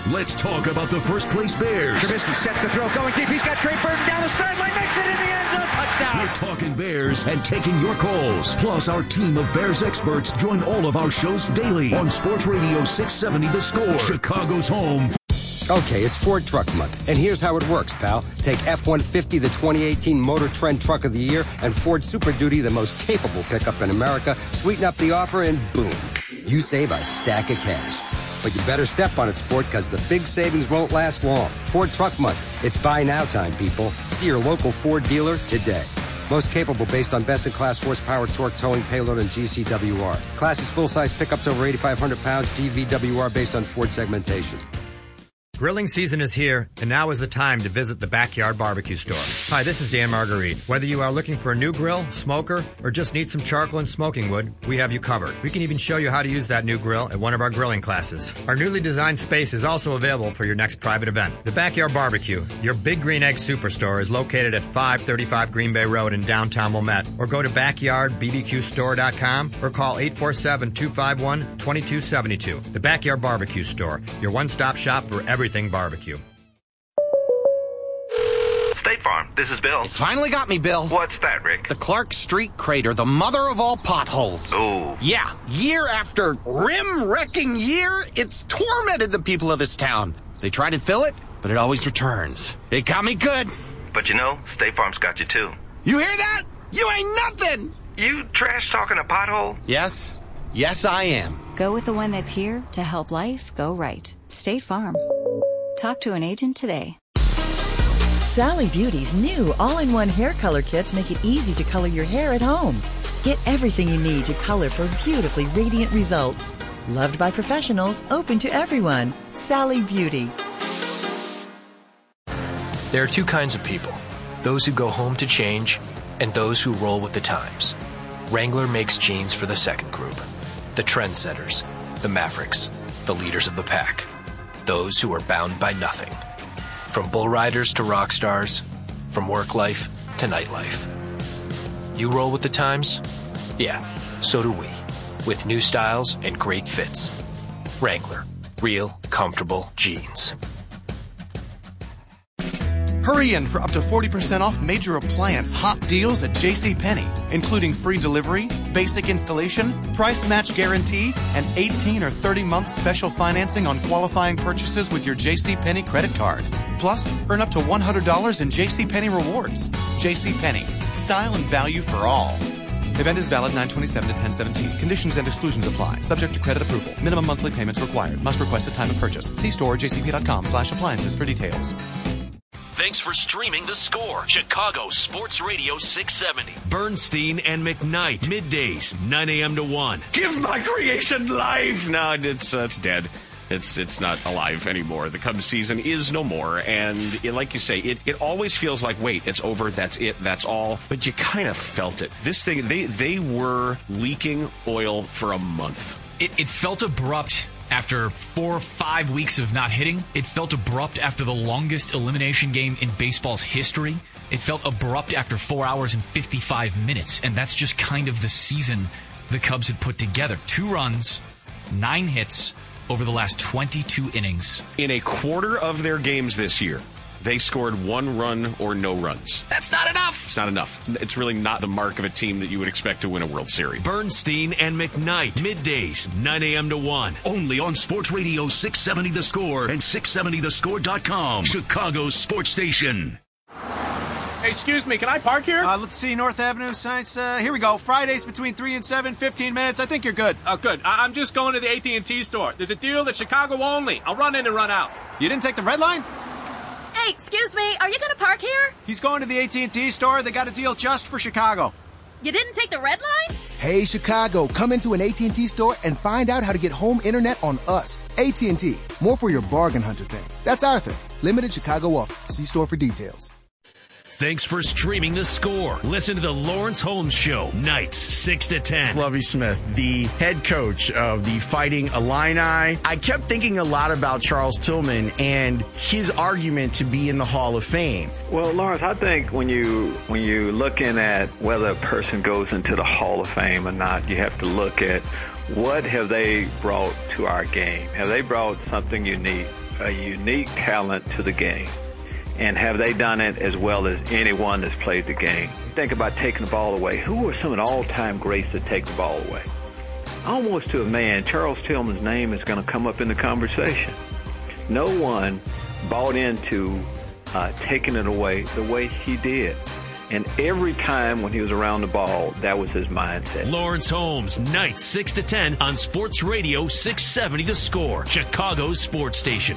Let's talk about the first place Bears. Trubisky sets the throw, going deep. He's got Trey Burton down the sideline, makes it in the end zone, touchdown. We're talking Bears and taking your calls. Plus, our team of Bears experts join all of our shows daily on Sports Radio six seventy The Score, Chicago's home. Okay, it's Ford Truck Month, and here's how it works, pal. Take F one fifty, the twenty eighteen Motor Trend Truck of the Year, and Ford Super Duty, the most capable pickup in America, sweeten up the offer, and boom, you save a stack of cash. But you better step on it, sport, because the big savings won't last long. Ford Truck Month. It's buy now time, people. See your local Ford dealer today. Most capable based on best-in-class horsepower, torque, towing, payload, and G C W R. Class is full-size pickups over eighty-five hundred pounds, G V W R based on Ford segmentation. Grilling season is here, and now is the time to visit the Backyard Barbecue Store. Hi, this is Dan Marguerite. Whether you are looking for a new grill, smoker, or just need some charcoal and smoking wood, we have you covered. We can even show you how to use that new grill at one of our grilling classes. Our newly designed space is also available for your next private event. The Backyard Barbecue, your Big Green Egg Superstore, is located at five thirty-five Green Bay Road in downtown Wilmette, or go to backyard b b q store dot com or call eight four seven, two five one, two two seven two. The Backyard Barbecue Store, your one-stop shop for everything barbecue. State Farm, this is Bill. It finally got me, Bill. What's that, Rick? The Clark Street Crater, the mother of all potholes. Oh. Yeah, year after rim-wrecking year, it's tormented the people of this town. They try to fill it, but it always returns. It got me good. But you know, State Farm's got you too. You hear that? You ain't nothing! You trash talking a pothole? Yes. Yes, I am. Go with the one that's here to help life go right. State Farm. Talk to an agent today. Sally Beauty's new all-in-one hair color kits make it easy to color your hair at home. Get everything you need to color for beautifully radiant results. Loved by professionals, open to everyone. Sally Beauty. There are two kinds of people. Those who go home to change and those who roll with the times. Wrangler makes jeans for the second group. The trendsetters, the Mavericks, the leaders of the pack. Those who are bound by nothing. From bull riders to rock stars, from work life to nightlife. You roll with the times? Yeah, so do we. With new styles and great fits. Wrangler. Real, comfortable jeans. Hurry in for up to forty percent off major appliance hot deals at JCPenney, including free delivery, basic installation, price match guarantee, and eighteen or thirty month special financing on qualifying purchases with your JCPenney credit card. Plus, earn up to one hundred dollars in JCPenney rewards. JCPenney, style and value for all. Event is valid nine twenty-seven to ten seventeen. Conditions and exclusions apply. Subject to credit approval. Minimum monthly payments required. Must request at time of purchase. See store jcp.com slash appliances for details. Thanks for streaming The Score, Chicago Sports Radio six seventy. Bernstein and McKnight, middays, nine a.m. to one. Give my creation life! No, it's uh, it's dead. It's it's not alive anymore. The Cubs season is no more, and it, like you say, it, it always feels like, wait, it's over, that's it, that's all. But you kind of felt it. This thing, they, they were leaking oil for a month. It, it felt abrupt. After four or five weeks of not hitting, it felt abrupt after the longest elimination game in baseball's history. It felt abrupt after four hours and fifty-five minutes, and that's just kind of the season the Cubs had put together. Two runs, nine hits over the last twenty-two innings. In a quarter of their games this year, they scored one run or no runs. That's not enough. It's not enough. It's really not the mark of a team that you would expect to win a World Series. Bernstein and McKnight, middays, nine a.m. to one. Only on Sports Radio six seventy The Score and six seventy the score dot com, Chicago's sports station. Hey, excuse me, can I park here? Uh, let's see, North Avenue, Science, uh, here we go. Fridays between three and seven, fifteen minutes. I think you're good. Oh, good. I- I'm just going to the A T and T store. There's a deal that's Chicago only. I'll run in and run out. You didn't take the red line? Hey, excuse me, are you going to park here? He's going to the A T and T store. They got a deal just for Chicago. You didn't take the red line? Hey, Chicago, come into an A T and T store and find out how to get home internet on us. A T and T, more for your bargain hunter thing. That's our thing. Limited Chicago offer. See store for details. Thanks for streaming The Score. Listen to the Lawrence Holmes Show, nights six to ten. Lovie Smith, the head coach of the Fighting Illini. I kept thinking a lot about Charles Tillman and his argument to be in the Hall of Fame. Well, Lawrence, I think when you when you looking at whether a person goes into the Hall of Fame or not, you have to look at what have they brought to our game. Have they brought something unique? a unique talent to the game. And have they done it as well as anyone that's played the game? Think about taking the ball away. Who are some of the all-time greats that take the ball away? Almost to a man, Charles Tillman's name is going to come up in the conversation. No one bought into uh, taking it away the way he did. And every time when he was around the ball, that was his mindset. Lawrence Holmes, nights six to ten on Sports Radio six seventy The Score, Chicago's sports station.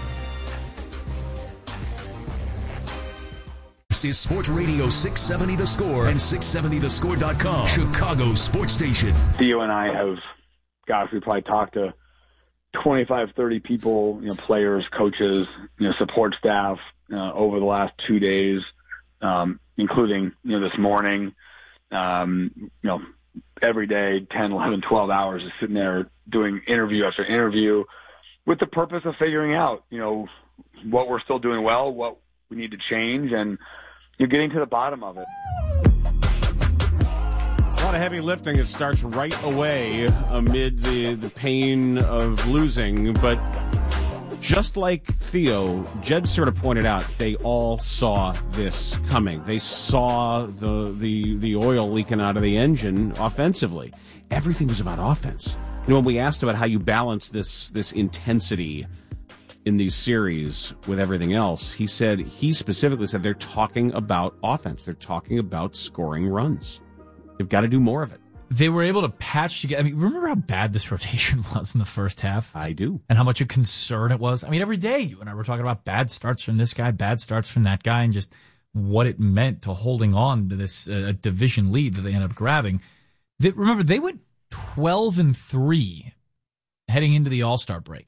This is Sports Radio six seventy The Score and six seventy the score dot com, Chicago's sports station. Theo and I have, gosh, we probably talked to twenty-five, thirty people, you know, players, coaches, you know, support staff uh, over the last two days. Um, including, you know, this morning, um, you know, every day, ten, eleven, twelve hours of sitting there doing interview after interview with the purpose of figuring out, you know, what we're still doing well, what we need to change, and you're getting to the bottom of it. It's a lot of heavy lifting. It starts right away amid the, the pain of losing, but just like Theo, Jed sort of pointed out, they all saw this coming. They saw the the the oil leaking out of the engine offensively. Everything was about offense. You know, when we asked about how you balance this this intensity in these series with everything else, he said, he specifically said they're talking about offense. They're talking about scoring runs. They've got to do more of it. They were able to patch together. I mean, remember how bad this rotation was in the first half? I do. And how much a concern it was? I mean, every day you and I were talking about bad starts from this guy, bad starts from that guy, and just what it meant to holding on to this uh, division lead that they ended up grabbing. They, remember, they went twelve and three heading into the All-Star break.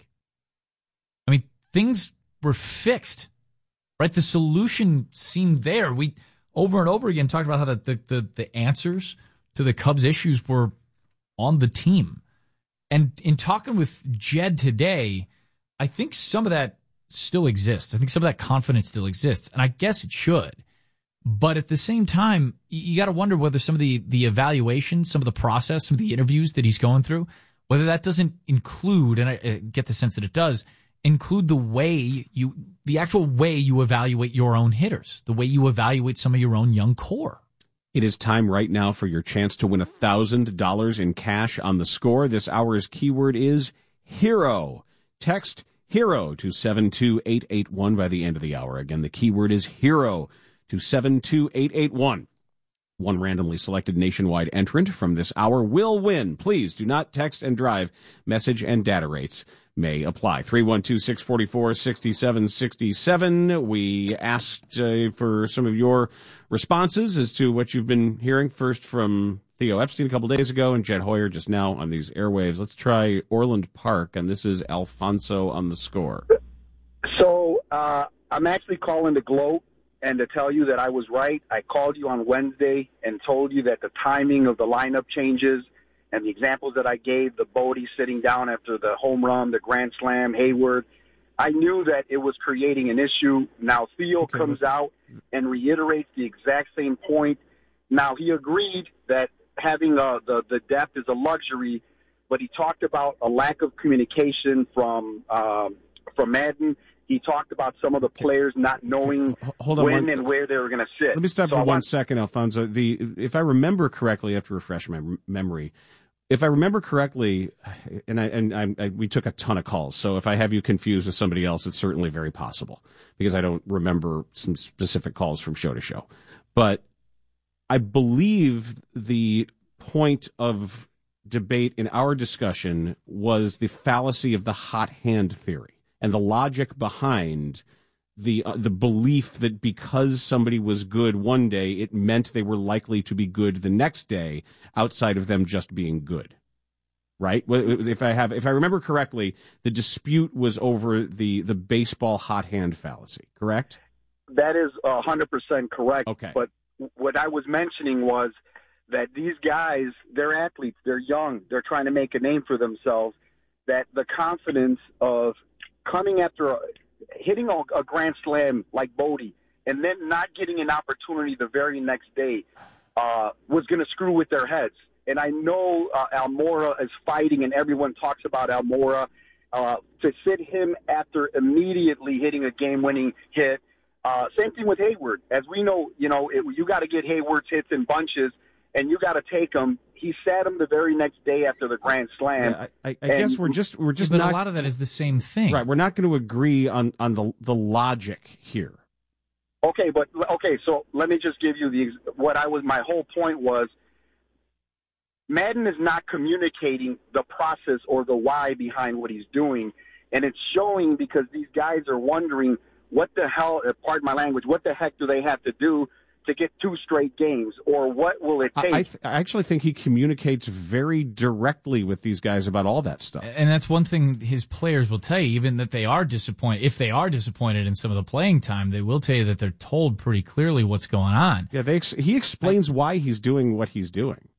I mean, things were fixed, right? The solution seemed there. We, over and over again, talked about how the the, the, the answers to the Cubs' issues were on the team. And in talking with Jed today, I think some of that still exists. I think some of that confidence still exists, and I guess it should. But at the same time, you got to wonder whether some of the, the evaluation, some of the process, some of the interviews that he's going through, whether that doesn't include, and I get the sense that it does, include the way you, the actual way you evaluate your own hitters, the way you evaluate some of your own young core. It is time right now for your chance to win one thousand dollars in cash on the Score. This hour's keyword is HERO. Text HERO to seven two eight eight one by the end of the hour. Again, the keyword is HERO to seven two eight eight one. One randomly selected nationwide entrant from this hour will win. Please do not text and drive. Message and data rates may apply. three one two, six four four, six seven six seven. We asked uh, for some of your responses as to what you've been hearing. First from Theo Epstein a couple days ago and Jed Hoyer just now on these airwaves. Let's try Orland Park, and this is Alfonso on the Score. So uh, I'm actually calling to gloat and to tell you that I was right. I called you on Wednesday and told you that the timing of the lineup changes and the examples that I gave, the Bodie sitting down after the home run, the grand slam, Hayward, I knew that it was creating an issue. Now Theo okay. comes out and reiterates the exact same point. Now he agreed that having uh, the, the depth is a luxury, but he talked about a lack of communication from um, from Madden. He talked about some of the players not knowing Hold on when one. and where they were going to sit. Let me stop so for I one want... second, Alfonso. The if I remember correctly, I have to refresh my memory. If I remember correctly, and I and I, I, we took a ton of calls, so if I have you confused with somebody else, it's certainly very possible because I don't remember some specific calls from show to show. But I believe the point of debate in our discussion was the fallacy of the hot hand theory and the logic behind the uh, the belief that because somebody was good one day, it meant they were likely to be good the next day, outside of them just being good. Right? If I have, if I remember correctly, the dispute was over the the baseball hot hand fallacy. Correct? That is a hundred percent correct. Okay. But what I was mentioning was that these guys, they're athletes, they're young, they're trying to make a name for themselves. That the confidence of coming after a hitting a, a grand slam like Bodie and then not getting an opportunity the very next day uh, was going to screw with their heads. And I know uh, Almora is fighting, and everyone talks about Almora uh, to sit him after immediately hitting a game-winning hit. Uh, same thing with Hayward. As we know, you know, it, you got to get Hayward's hits in bunches, and you got to take them. He sat him the very next day after the grand slam. Yeah, I, I, I guess we're just we're just but not. A lot of that is the same thing, right? We're not going to agree on on the the logic here. Okay, but okay, so let me just give you the what I was. My whole point was, Madden is not communicating the process or the why behind what he's doing, and it's showing because these guys are wondering what the hell. Pardon my language. What the heck do they have to do to get two straight games, or what will it take? I, th- I actually think he communicates very directly with these guys about all that stuff. And that's one thing his players will tell you, even that they are disappointed. If they are disappointed in some of the playing time, they will tell you that they're told pretty clearly what's going on. Yeah, they ex- he explains why he's doing what he's doing.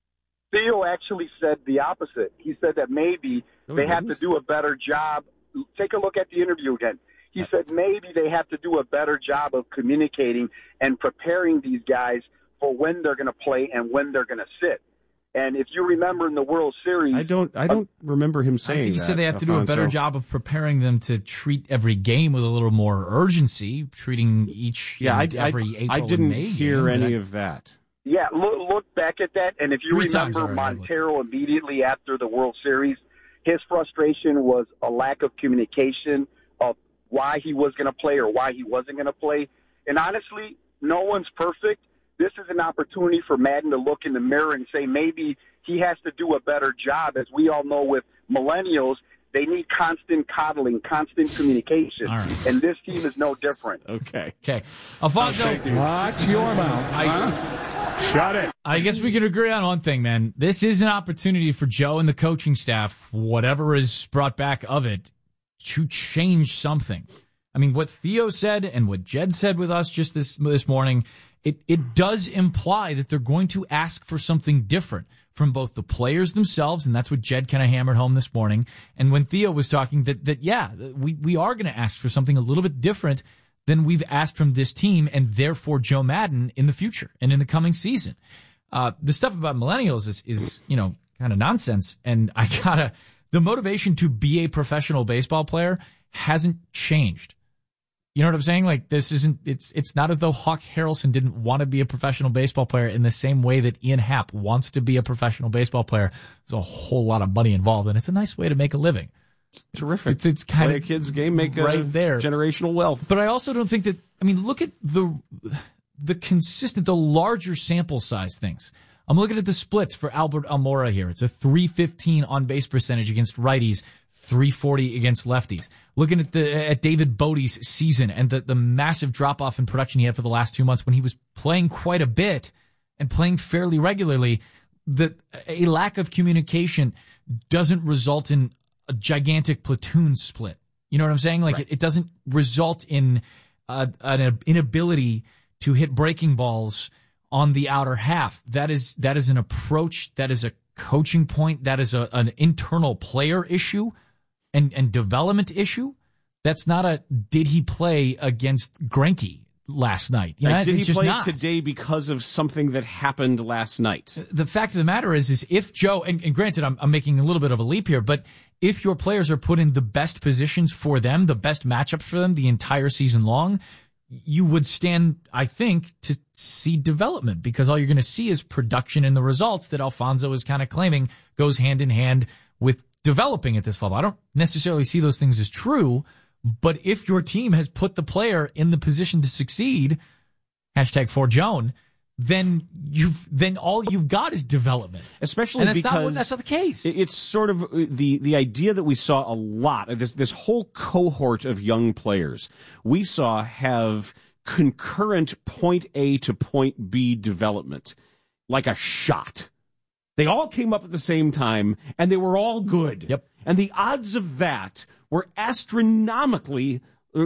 Theo actually said the opposite. He said that maybe oh, they have to do a better job. Take a look at the interview again. He said maybe they have to do a better job of communicating and preparing these guys for when they're going to play and when they're going to sit. And if you remember in the World Series, I don't, I don't uh, remember him saying. I think he that, said they have Alfonso. to do a better job of preparing them to treat every game with a little more urgency, treating each yeah, you know, I, every I, April I didn't and May hear game, any I, of that. Yeah, look, look back at that, and if you Three remember Montero immediately after the World Series, his frustration was a lack of communication of why he was going to play or why he wasn't going to play. And honestly, no one's perfect. This is an opportunity for Madden to look in the mirror and say maybe he has to do a better job. As we all know with millennials, they need constant coddling, constant communication. Right. And this team is no different. Okay. Okay. Alfonso. Watch your mouth. I, huh? Shut it. I guess we could agree on one thing, man. This is an opportunity for Joe and the coaching staff, whatever is brought back of it, to change something. I mean, what Theo said and what Jed said with us just this this morning, it, it does imply that they're going to ask for something different from both the players themselves, and that's what Jed kind of hammered home this morning, and when Theo was talking, that, that yeah, we, we are going to ask for something a little bit different than we've asked from this team, and therefore Joe Madden in the future and in the coming season. Uh, the stuff about millennials is, is you know, kind of nonsense, and I gotta... The motivation to be a professional baseball player hasn't changed. You know what I'm saying? Like, this isn't, it's it's not as though Hawk Harrelson didn't want to be a professional baseball player in the same way that Ian Happ wants to be a professional baseball player. There's a whole lot of money involved, and it's a nice way to make a living. It's terrific. It's, it's kind Play of a kid's game, make right a there. generational wealth. But I also don't think that, I mean, look at the the consistent, the larger sample size things. I'm looking at the splits for Albert Almora here. It's a three fifteen on-base percentage against righties, three forty against lefties. Looking at the at David Bodie's season and the, the massive drop-off in production he had for the last two months when he was playing quite a bit and playing fairly regularly, the, a lack of communication doesn't result in a gigantic platoon split. You know what I'm saying? Like, right. it, it doesn't result in uh, an inability to hit breaking balls on the outer half. That is that is an approach. That is a coaching point. That is a, an internal player issue and, and development issue. That's not a did he play against Greinke last night? You know, like, did it's he just play not. today because of something that happened last night? The fact of the matter is, is if Joe, and, and granted, I'm, I'm making a little bit of a leap here, but if your players are put in the best positions for them, the best matchups for them the entire season long, you would stand, I think, to see development, because all you're going to see is production in the results that Alfonso is kind of claiming goes hand in hand with developing at this level. I don't necessarily see those things as true, but if your team has put the player in the position to succeed, hashtag for Joan, then you've then all you've got is development. Especially and that's because not, that's not the case. It's sort of the the idea that we saw a lot of this this whole cohort of young players we saw have concurrent point A to point B development like a shot. They all came up at the same time and they were all good. Yep. And the odds of that were astronomically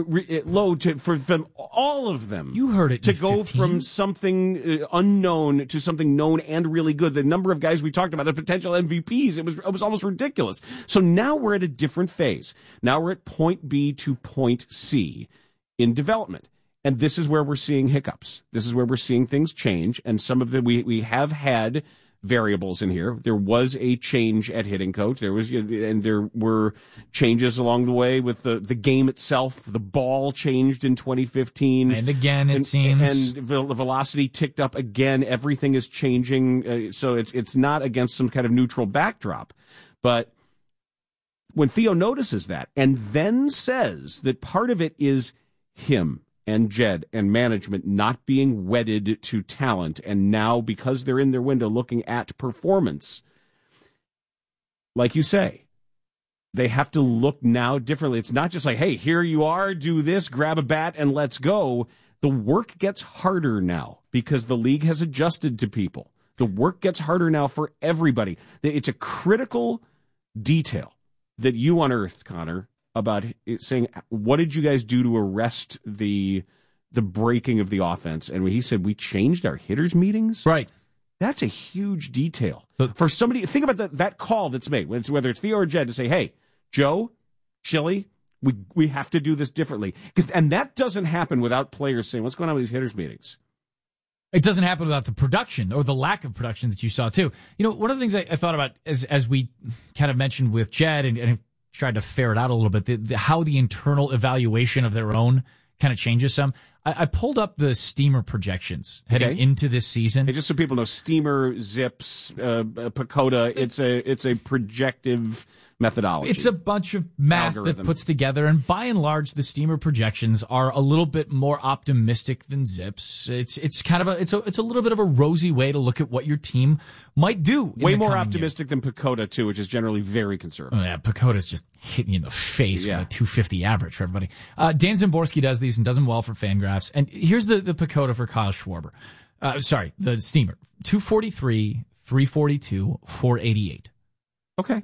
low to, for them, all of them. You heard it. To go from something uh, unknown to something known and really good. The number of guys we talked about, the potential M V Ps, it was it was almost ridiculous. So now we're at a different phase. Now we're at point B to point C in development. And this is where we're seeing hiccups. This is where we're seeing things change. And some of them we, we have had variables in here. There was a change at hitting coach. There was, and there were changes along the way with the, the game itself. The ball changed in twenty fifteen. And again, it and, seems. And the velocity ticked up again. Everything is changing. Uh, so it's, it's not against some kind of neutral backdrop. But when Theo notices that and then says that part of it is him and Jed and management not being wedded to talent, and now because they're in their window looking at performance, like you say, they have to look now differently. It's not just like, hey, here you are, do this, grab a bat, and let's go. The work gets harder now because the league has adjusted to people. The work gets harder now for everybody. It's a critical detail that you unearthed, Connor, about saying, what did you guys do to arrest the the breaking of the offense? And he said, we changed our hitters meetings. Right. That's a huge detail. But for somebody, think about that, that call that's made, whether it's Theo or Jed, to say, hey, Joe, Chili, we we have to do this differently. And that doesn't happen without players saying, what's going on with these hitters meetings? It doesn't happen without the production or the lack of production that you saw, too. You know, one of the things I, I thought about as as we kind of mentioned with Jed and, and tried to ferret out a little bit, the, the, how the internal evaluation of their own kind of changes some. I, I pulled up the Steamer projections heading okay. into this season. Hey, just so people know, Steamer, Zips, uh, Pacoda, it's a it's a projective methodology. It's a bunch of math Algorithm. that puts together, and by and large, the Steamer projections are a little bit more optimistic than Zips. It's it's kind of a it's a it's a little bit of a rosy way to look at what your team might do. Way more optimistic year. than Pacoda too, which is generally very conservative. Oh, yeah, Pacoda's just hitting you in the face yeah. with a two fifty average for everybody. Uh, Dan Zimborski does these and does them well for Fangraphs. And here's the the Pacoda for Kyle Schwarber. Uh, sorry, the Steamer: two forty-three, three forty-two, four eighty-eight. Okay.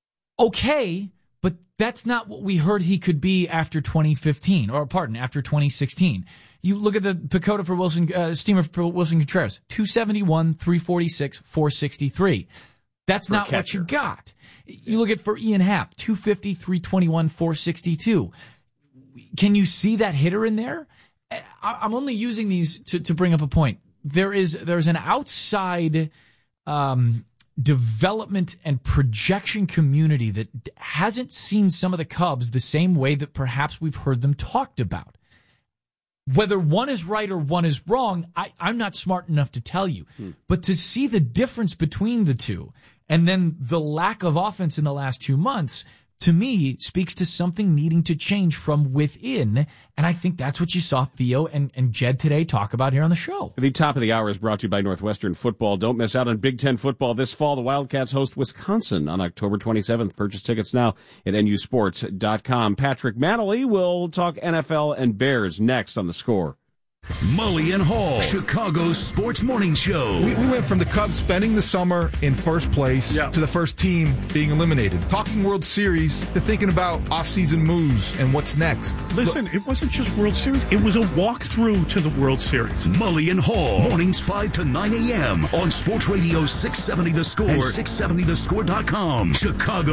Okay, but that's not what we heard he could be after twenty fifteen, or pardon, after twenty sixteen. You look at the Pacoda for Wilson, uh, Steamer for Wilson Contreras, two seventy-one, three forty-six, four sixty-three. That's for not what you got. You look at for Ian Happ, two fifty, three twenty-one, four sixty-two. Can you see that hitter in there? I'm only using these to, to bring up a point. There is there's an outside um development and projection community that hasn't seen some of the Cubs the same way that perhaps we've heard them talked about. Whether one is right or one is wrong, I, I'm not smart enough to tell you. Hmm. But to see the difference between the two, and then the lack of offense in the last two months, to me, speaks to something needing to change from within. And I think that's what you saw Theo and, and Jed today talk about here on the show. The top of the hour is brought to you by Northwestern Football. Don't miss out on Big Ten football this fall. The Wildcats host Wisconsin on October twenty-seventh. Purchase tickets now at N U sports dot com. Patrick Manley will talk N F L and Bears next on The Score. Mully and Hall, Chicago's sports morning show. We, we went from the Cubs spending the summer in first place yeah. to the first team being eliminated. Talking World Series to thinking about off-season moves and what's next. Listen, Look, it wasn't just World Series. It was a walkthrough to the World Series. Mully and Hall, mornings five to nine a.m. on Sports Radio six seventy The Score and six seventy the score dot com. Chicago.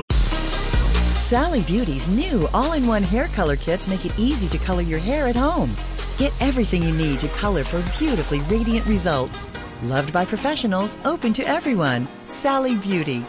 Sally Beauty's new all-in-one hair color kits make it easy to color your hair at home. Get everything you need to color for beautifully radiant results. Loved by professionals, open to everyone. Sally Beauty.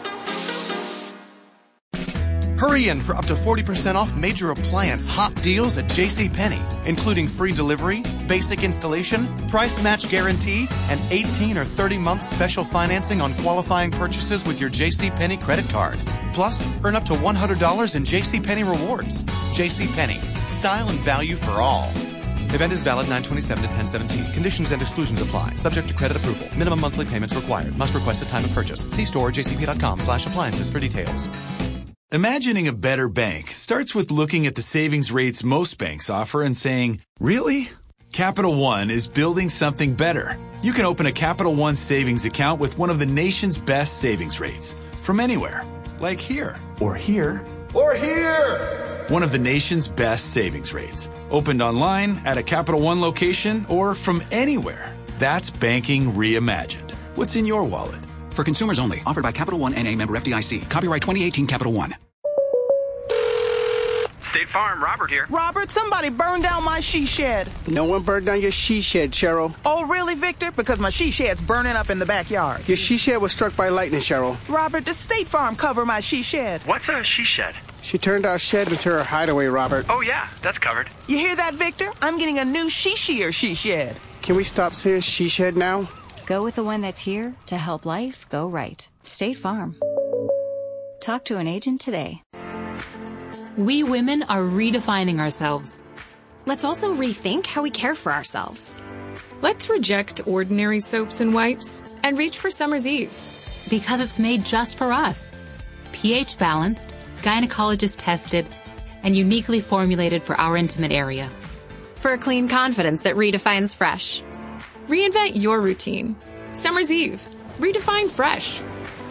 Hurry in for up to forty percent off major appliance hot deals at JCPenney, including free delivery, basic installation, price match guarantee, and eighteen or thirty month special financing on qualifying purchases with your JCPenney credit card. Plus, earn up to one hundred dollars in JCPenney rewards. JCPenney, style and value for all. Event is valid nine twenty-seven to ten seventeen. Conditions and exclusions apply. Subject to credit approval. Minimum monthly payments required. Must request at time of purchase. See store jcp.com slash appliances for details. Imagining a better bank starts with looking at the savings rates most banks offer and saying, really? Capital One is building something better. You can open a Capital One savings account with one of the nation's best savings rates. From anywhere. Like here. Or here. Or here! One of the nation's best savings rates. Opened online, at a Capital One location, or from anywhere. That's banking reimagined. What's in your wallet? For consumers only. Offered by Capital One N A member F D I C. Copyright twenty eighteen Capital One. State Farm, Robert here. Robert, somebody burned down my she shed. No one burned down your she shed, Cheryl. Oh, really, Victor? Because my she shed's burning up in the backyard. Your she shed was struck by lightning, Cheryl. Robert, does State Farm cover my she shed? What's a she shed? She turned our shed into her hideaway, Robert. Oh, yeah, that's covered. You hear that, Victor? I'm getting a new she-sheer she shed. Can we stop saying she shed now? Go with the one that's here to help life go right. State Farm. Talk to an agent today. We women are redefining ourselves. Let's also rethink how we care for ourselves. Let's reject ordinary soaps and wipes and reach for Summer's Eve. Because it's made just for us. pH balanced, gynecologist tested, and uniquely formulated for our intimate area. For a clean confidence that redefines fresh. Reinvent your routine. Summer's Eve. Redefine fresh.